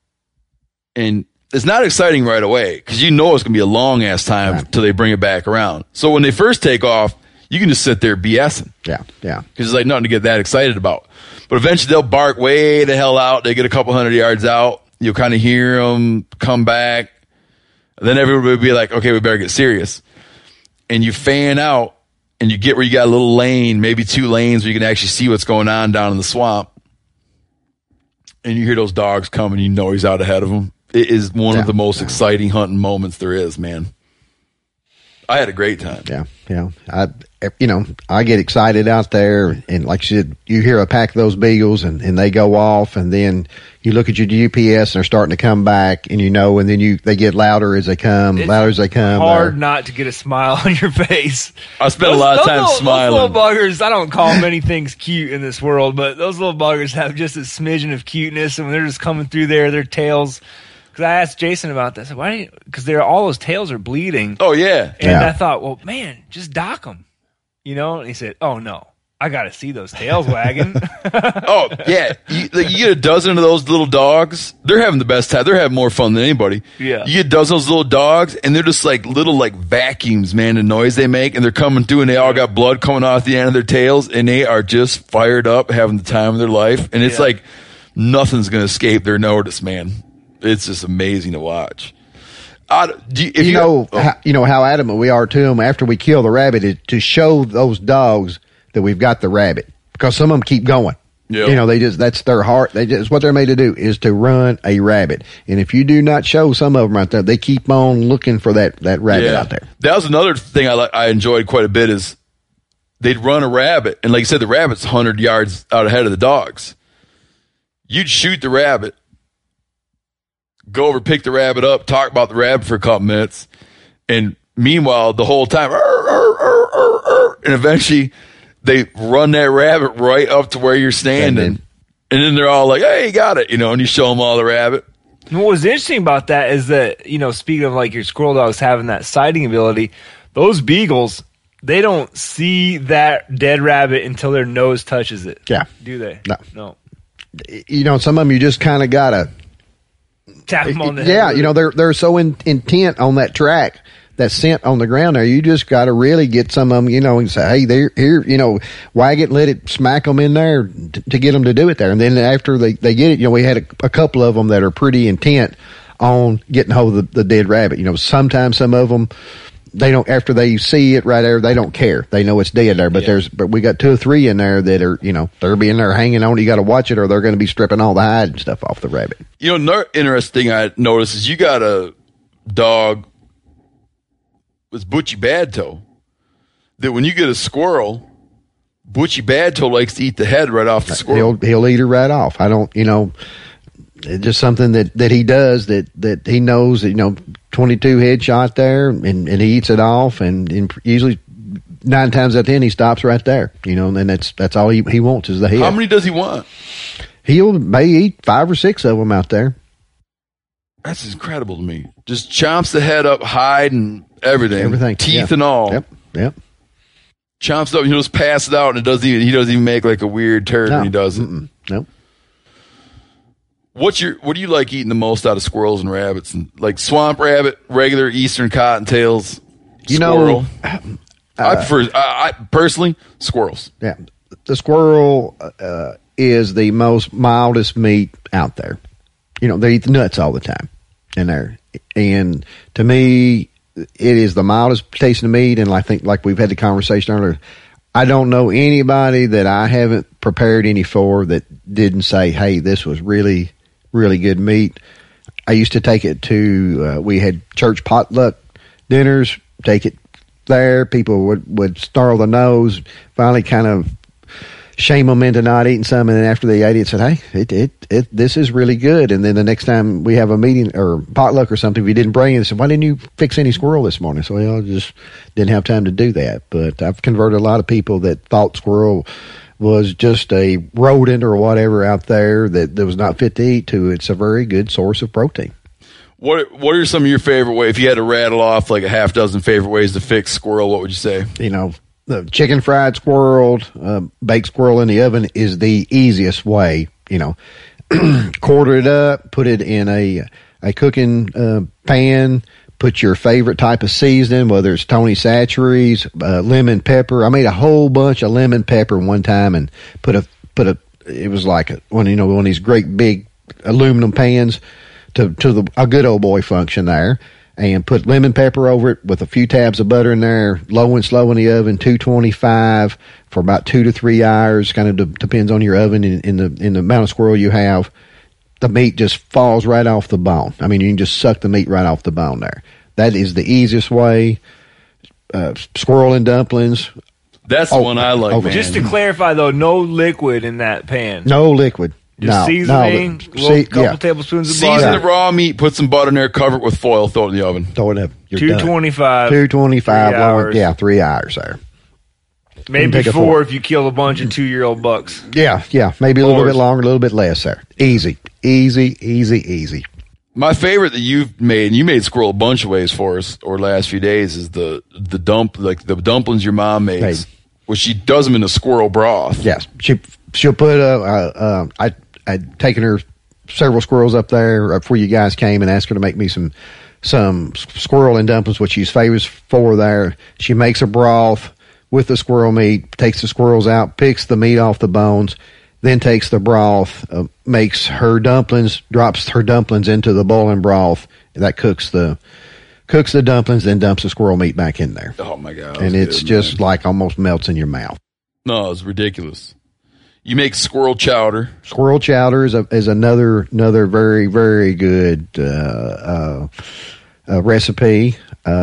And it's not exciting right away because it's going to be a long-ass time until they bring it back around. So when they first take off, you can just sit there BSing. Yeah. Because it's like nothing to get that excited about. But eventually they'll bark way the hell out. They get a couple 100 yards out. You'll kind of hear them come back. Then everybody will be like, okay, we better get serious. And you fan out and you get where you got a little lane, maybe 2 lanes where you can actually see what's going on down in the swamp. And you hear those dogs coming, he's out ahead of them. It is one of the most exciting hunting moments there is, man. I had a great time. Yeah. I get excited out there, and like you said, you hear a pack of those beagles, and they go off, and then you look at your GPS, and they're starting to come back, and and then they get louder as they come, Hard not to get a smile on your face. I spent a lot of time smiling. Those little buggers, I don't call many things cute in this world, but those little buggers have just a smidgen of cuteness, and when they're just coming through there, their tails. Because I asked Jason about this. Why? Because all those tails are bleeding. Oh, yeah. And I thought, well, man, just dock them. And he said, oh, no. I got to see those tails wagging. Oh, yeah. You get a dozen of those little dogs. They're having the best time. They're having more fun than anybody. Yeah. You get a dozen of those little dogs, and they're just like little vacuums, man, the noise they make. And they're coming through, and they all got blood coming off the end of their tails. And they are just fired up, having the time of their life. And it's like nothing's going to escape their notice, man. It's just amazing to watch. How adamant we are to them after we kill the rabbit is to show those dogs that we've got the rabbit, because some of them keep going. Yep. That's their heart. It's what they're made to do is to run a rabbit. And if you do not show some of them right there, they keep on looking for that rabbit out there. That was another thing I enjoyed quite a bit is they'd run a rabbit. And like you said, the rabbit's 100 yards out ahead of the dogs. You'd shoot the rabbit. Go over, pick the rabbit up, talk about the rabbit for a couple minutes, and meanwhile, the whole time, and eventually they run that rabbit right up to where you're standing, and then they're all like, hey, you got it, and you show them all the rabbit. What was interesting about that is that, speaking of like your squirrel dogs having that sighting ability, those beagles, they don't see that dead rabbit until their nose touches it. Yeah. Do they? No. Some of them you just kind of got to tap them on the head. Yeah, they're so intent on that track, that scent on the ground there. You just got to really get some of them, and say, hey, they're here, wag it, let it smack them in there to get them to do it there. And then after they get it, we had a couple of them that are pretty intent on getting hold of the dead rabbit. Sometimes some of them, they don't, after they see it right there, they don't care. They know it's dead there, but we got 2 or 3 in there that are, they're being there hanging on. You got to watch it or they're going to be stripping all the hide and stuff off the rabbit. Another interesting thing I noticed is you got a dog with Butchie Badtoe that when you get a squirrel, Butchie Badtoe likes to eat the head right off the squirrel. He'll eat it right off. I don't, it's just something that he does that he knows that, 22 headshot there and he eats it off and usually 9 times out of 10 he stops right there, and that's all he wants is the head. How many does he want? May eat 5 or 6 of them out there. That's incredible to me. Just chomps the head up, hide and everything. Teeth and all. Yep. Chomps it up, just pass it out and he doesn't even make like a weird turd when he does it. Nope. What do you like eating the most out of squirrels and rabbits? And like swamp rabbit, regular eastern cottontails, squirrel. I prefer, I personally, squirrels. Yeah, the squirrel is the most mildest meat out there. They eat the nuts all the time in there, and to me, it is the mildest tasting meat. And I think, like we've had the conversation earlier, I don't know anybody that I haven't prepared any for that didn't say, hey, this was really, really good meat. I used to take it to, we had church potluck dinners, take it there. People would snarl the nose, finally kind of shame them into not eating some. And then after they ate it, said, hey, this is really good. And then the next time we have a meeting or potluck or something, if you didn't bring it, they said, why didn't you fix any squirrel this morning? So, I just didn't have time to do that. But I've converted a lot of people that thought squirrel was just a rodent or whatever out there that was not fit to eat to. It's a very good source of protein. What are some of your favorite ways? If you had to rattle off like a half dozen favorite ways to fix squirrel, what would you say? The chicken fried squirrel, baked squirrel in the oven is the easiest way. Quarter it up, put it in a cooking pan, put your favorite type of seasoning, whether it's Tony Chachere's, lemon pepper. I made a whole bunch of lemon pepper one time and it was like one of these great big aluminum pans to a good old boy function there, and put lemon pepper over it with a few tabs of butter in there, low and slow in the oven, 225 for about 2 to 3 hours. Kind of depends on your oven in the amount of squirrel you have. The meat just falls right off the bone. I mean, you can just suck the meat right off the bone there. That is the easiest way. Squirrel and dumplings. That's the one I like, man. Just to clarify, though, no liquid in that pan. No liquid. Just seasoning, couple tablespoons of butter. Season the raw meat, put some butter in there, cover it with foil, throw it in the oven. Throw it up. 225. 225. 3 hours. 3 hours there. Maybe 4 if you kill a bunch of 2-year-old bucks. Yeah. Maybe a little bit longer, a little bit less there. Easy. My favorite that you've made, and you made squirrel a bunch of ways for us over the last few days, is the dumplings your mom makes, which she does them in a squirrel broth. Yes. She'll put I'd taken her several squirrels up there before you guys came and asked her to make me some squirrel and dumplings, which she's famous for there. She makes a broth with the squirrel meat, takes the squirrels out, picks the meat off the bones, then takes the broth, makes her dumplings, drops her dumplings into the boiling broth. That cooks the dumplings, then dumps the squirrel meat back in there. Oh my God. And it's good, just like almost melts in your mouth. No, it's ridiculous. You make squirrel chowder. Squirrel chowder is another very, very good recipe.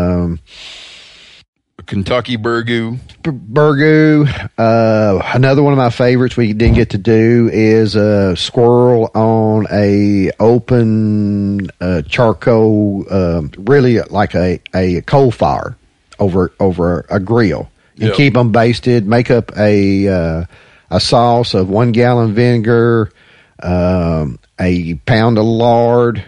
Kentucky burgoo. Another one of my favorites we didn't get to do is a squirrel on a open charcoal, really like a coal fire over a grill. And keep them basted. Make up a sauce of 1 gallon vinegar, a pound of lard,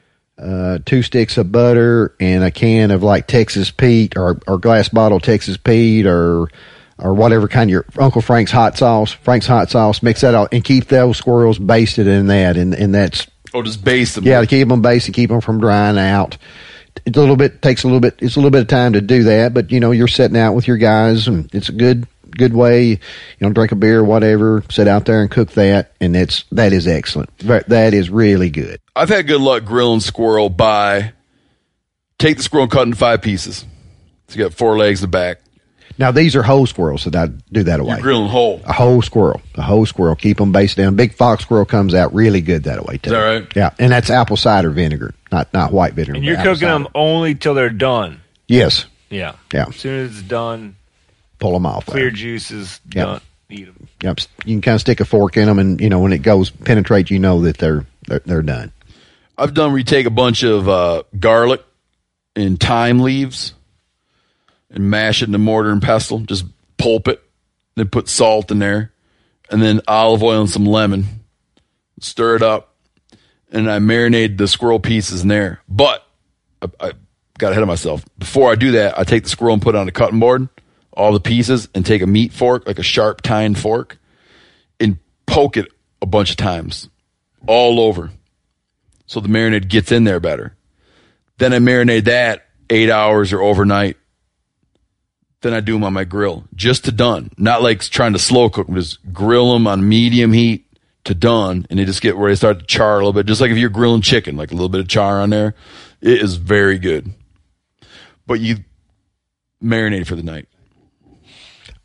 2 sticks of butter, and a can of like Texas Pete or glass bottle Texas Pete or whatever kind of your Uncle Frank's hot sauce. Mix that out and keep those squirrels basted in that. And that's just baste them. Yeah, to keep them basted, keep them from drying out. It's a little bit of time to do that, but you're sitting out with your guys, and it's a good way, drink a beer or whatever, sit out there and cook that, and that is excellent. That is really good. I've had good luck grilling squirrel by take the squirrel and cut in 5 pieces. So you got 4 legs in the back. Now these are whole squirrels, so I do that away. You're grilling whole. A whole squirrel. Keep them basted down. Big fox squirrel comes out really good that way too. Is that right? Yeah, and that's apple cider vinegar, not white vinegar. And you're cooking them only till they're done. Yes. Yeah. Yeah. As soon as it's done, pull them off. Clear juices, done. Eat them. Yep. You can kind of stick a fork in them, and when it goes penetrate, that they're done. I've done where you take a bunch of garlic and thyme leaves and mash it in a mortar and pestle. Just pulp it, then put salt in there, and then olive oil and some lemon. Stir it up, and I marinate the squirrel pieces in there. But I got ahead of myself. Before I do that, I take the squirrel and put it on a cutting board, all the pieces, and take a meat fork, like a sharp tined fork, and poke it a bunch of times all over so the marinade gets in there better. Then I marinate that 8 hours or overnight. Then I do them on my grill, just to done. Not like trying to slow cook them, just grill them on medium heat to done, and they just get where they start to char a little bit, just like if you're grilling chicken, like a little bit of char on there. It is very good. But you marinate for the night.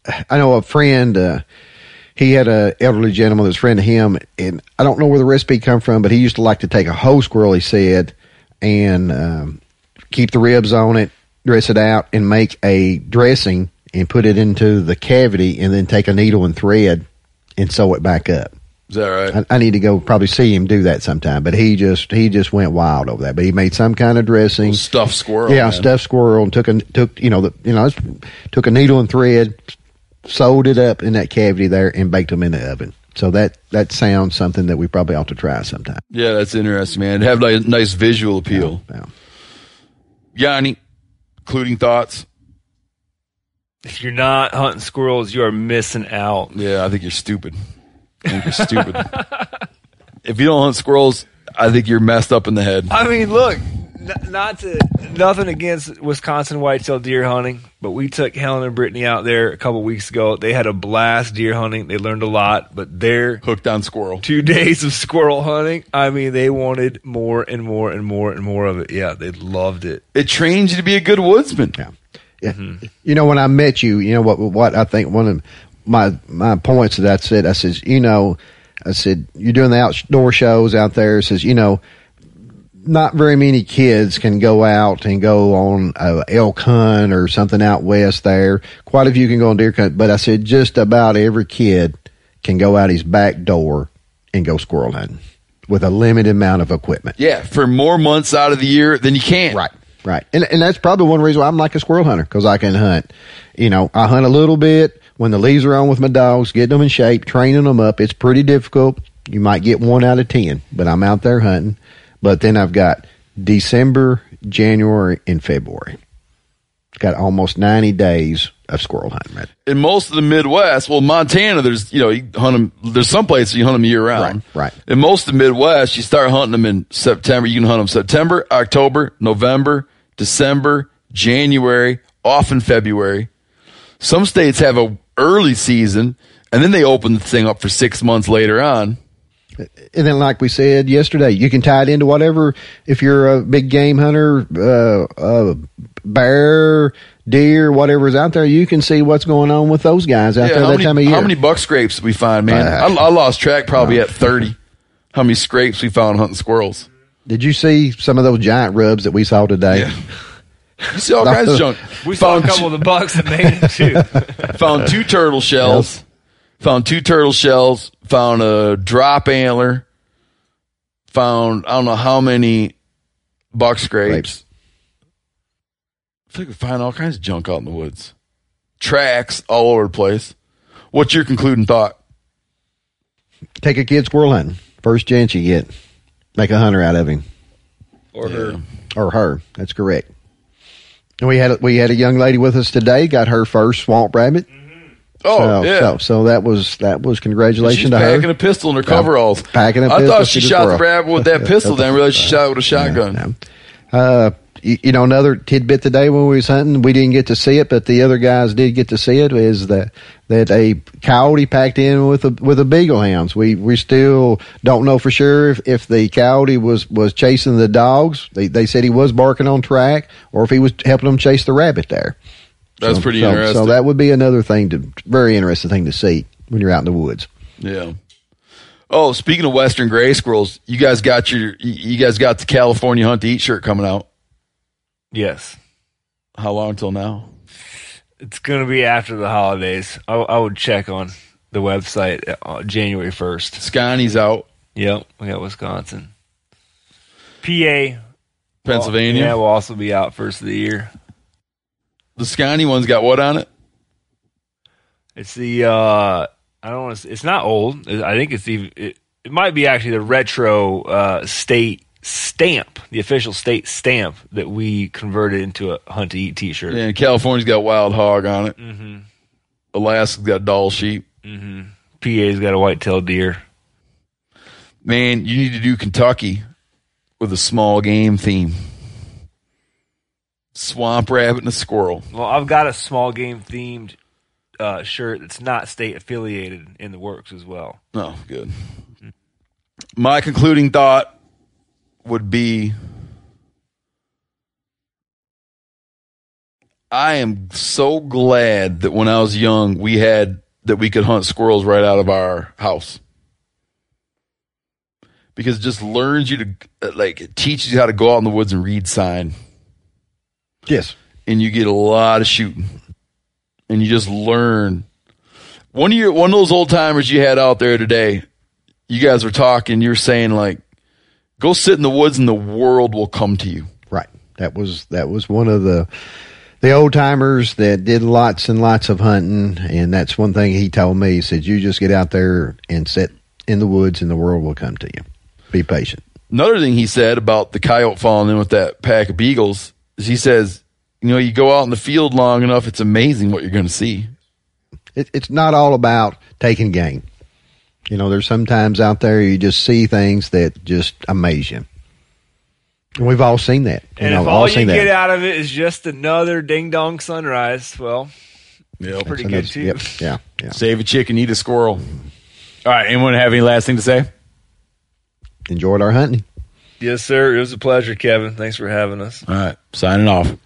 I know a friend. He had a elderly gentleman that's a friend of him, and I don't know where the recipe come from, but he used to like to take a whole squirrel, he said, and keep the ribs on it, dress it out, and make a dressing and put it into the cavity, and then take a needle and thread and sew it back up. Is that right? I need to go probably see him do that sometime, but he just went wild over that. But he made some kind of dressing, Stuffed squirrel. yeah, man. stuffed squirrel, and took a needle and thread, sewed it up in that cavity there, and baked them in the oven. So that sounds something that we probably ought to try sometime. Yeah, that's interesting, man. Have like nice visual appeal. Yeah. Yanni, concluding thoughts? If you're not hunting squirrels, you are missing out. Yeah, I think you're stupid. I think you're stupid. If you don't hunt squirrels, I think you're messed up in the head. I mean, look, nothing against Wisconsin whitetail deer hunting, but we took Helen and Brittany out there a couple weeks ago. They had a blast deer hunting. They learned a lot, but their Hooked on squirrel. 2 days of squirrel hunting, I mean, they wanted more and more and more and more of it. Yeah, they loved it. It trains you to be a good woodsman. Yeah. Yeah. Mm-hmm. When I met you, what I think one of my points that I said, I said, you're doing the outdoor shows out there. It says, not very many kids can go out and go on a elk hunt or something out west there. Quite a few can go on deer hunt, but I said just about every kid can go out his back door and go squirrel hunting with a limited amount of equipment. Yeah, for more months out of the year than you can. Right. And that's probably one reason why I'm like a squirrel hunter, because I can hunt. I hunt a little bit when the leaves are on with my dogs, getting them in shape, training them up. It's pretty difficult. You might get 1 out of 10, but I'm out there hunting. But then I've got December, January, and February. Got almost 90 days of squirrel hunting. Right? In most of the Midwest, well, Montana, there's you hunt them. There's some places you hunt them year round. Right. In most of the Midwest, you start hunting them in September. You can hunt them September, October, November, December, January, often February. Some states have a early season, and then they open the thing up for 6 months later on. And then, like we said yesterday, you can tie it into whatever. If you're a big game hunter, bear, deer, whatever is out there, you can see what's going on with those guys out there that time of year. How many buck scrapes did we find, man? I lost track probably at 30. How many scrapes we found hunting squirrels? Did you see some of those giant rubs that we saw today? Yeah. You see all kinds of junk. We saw a couple of the bucks that made it, too. Found 2 turtle shells. Yep. Found 2 turtle shells. Found a drop antler. Found, I don't know how many buck scrapes. I think we find all kinds of junk out in the woods. Tracks all over the place. What's your concluding thought? Take a kid squirrel hunting. First chance you get. Make a hunter out of him. Or her. Or her. That's correct. And we had a young lady with us today, got her first swamp rabbit. Oh, yeah. So that was congratulations She's to her. packing a pistol in her coveralls. Packing a I pistol. thought she shot the rabbit with that pistol. Didn't realize she shot it with a shotgun. Another tidbit today when we was hunting, we didn't get to see it, but the other guys did get to see it, is that a coyote packed in with a beagle hounds. We still don't know for sure if the coyote was chasing the dogs. They said he was barking on track, or if he was helping them chase the rabbit there. That's pretty interesting. So that would be another very interesting thing to see when you're out in the woods. Yeah. Oh, speaking of Western gray squirrels, you guys got the California Hunt to Eat shirt coming out. Yes. How long until now? It's going to be after the holidays. I would check on the website January 1st. Scotty's out. Yep, we got Wisconsin. PA. Pennsylvania. Will also be out first of the year. The Scotty one's got what on it? It's the I don't want to. It's not old. I think it's it might be actually the retro state stamp, the official state stamp that we converted into a Hunt to Eat T-shirt. Yeah, and California's got Wild Hog on it. Mm-hmm. Alaska's got Doll Sheep. Mm-hmm. PA's got a white-tailed deer. Man, you need to do Kentucky with a small game theme. Swamp rabbit and a squirrel. Well, I've got a small game themed shirt that's not state affiliated in the works as well. Oh, good. My concluding thought would be I am so glad that when I was young, we could hunt squirrels right out of our house. Because it just learns you to, like, it teaches you how to go out in the woods and read sign. Yes. And you get a lot of shooting. And you just learn. One of those old timers you had out there today, you guys were talking, you were saying, like, go sit in the woods and the world will come to you. Right. That was one of the old timers that did lots and lots of hunting. And that's one thing he told me. He said, you just get out there and sit in the woods and the world will come to you. Be patient. Another thing he said about the coyote falling in with that pack of beagles is he says, you go out in the field long enough, it's amazing what you're going to see. It's not all about taking game. There's sometimes out there you just see things that just amaze you. And we've all seen that. And if all you get out of it is just another ding-dong sunrise, well, pretty good too. Yep, yeah. Save a chicken, eat a squirrel. All right, anyone have any last thing to say? Enjoyed our hunting. Yes, sir. It was a pleasure, Kevin. Thanks for having us. All right, signing off.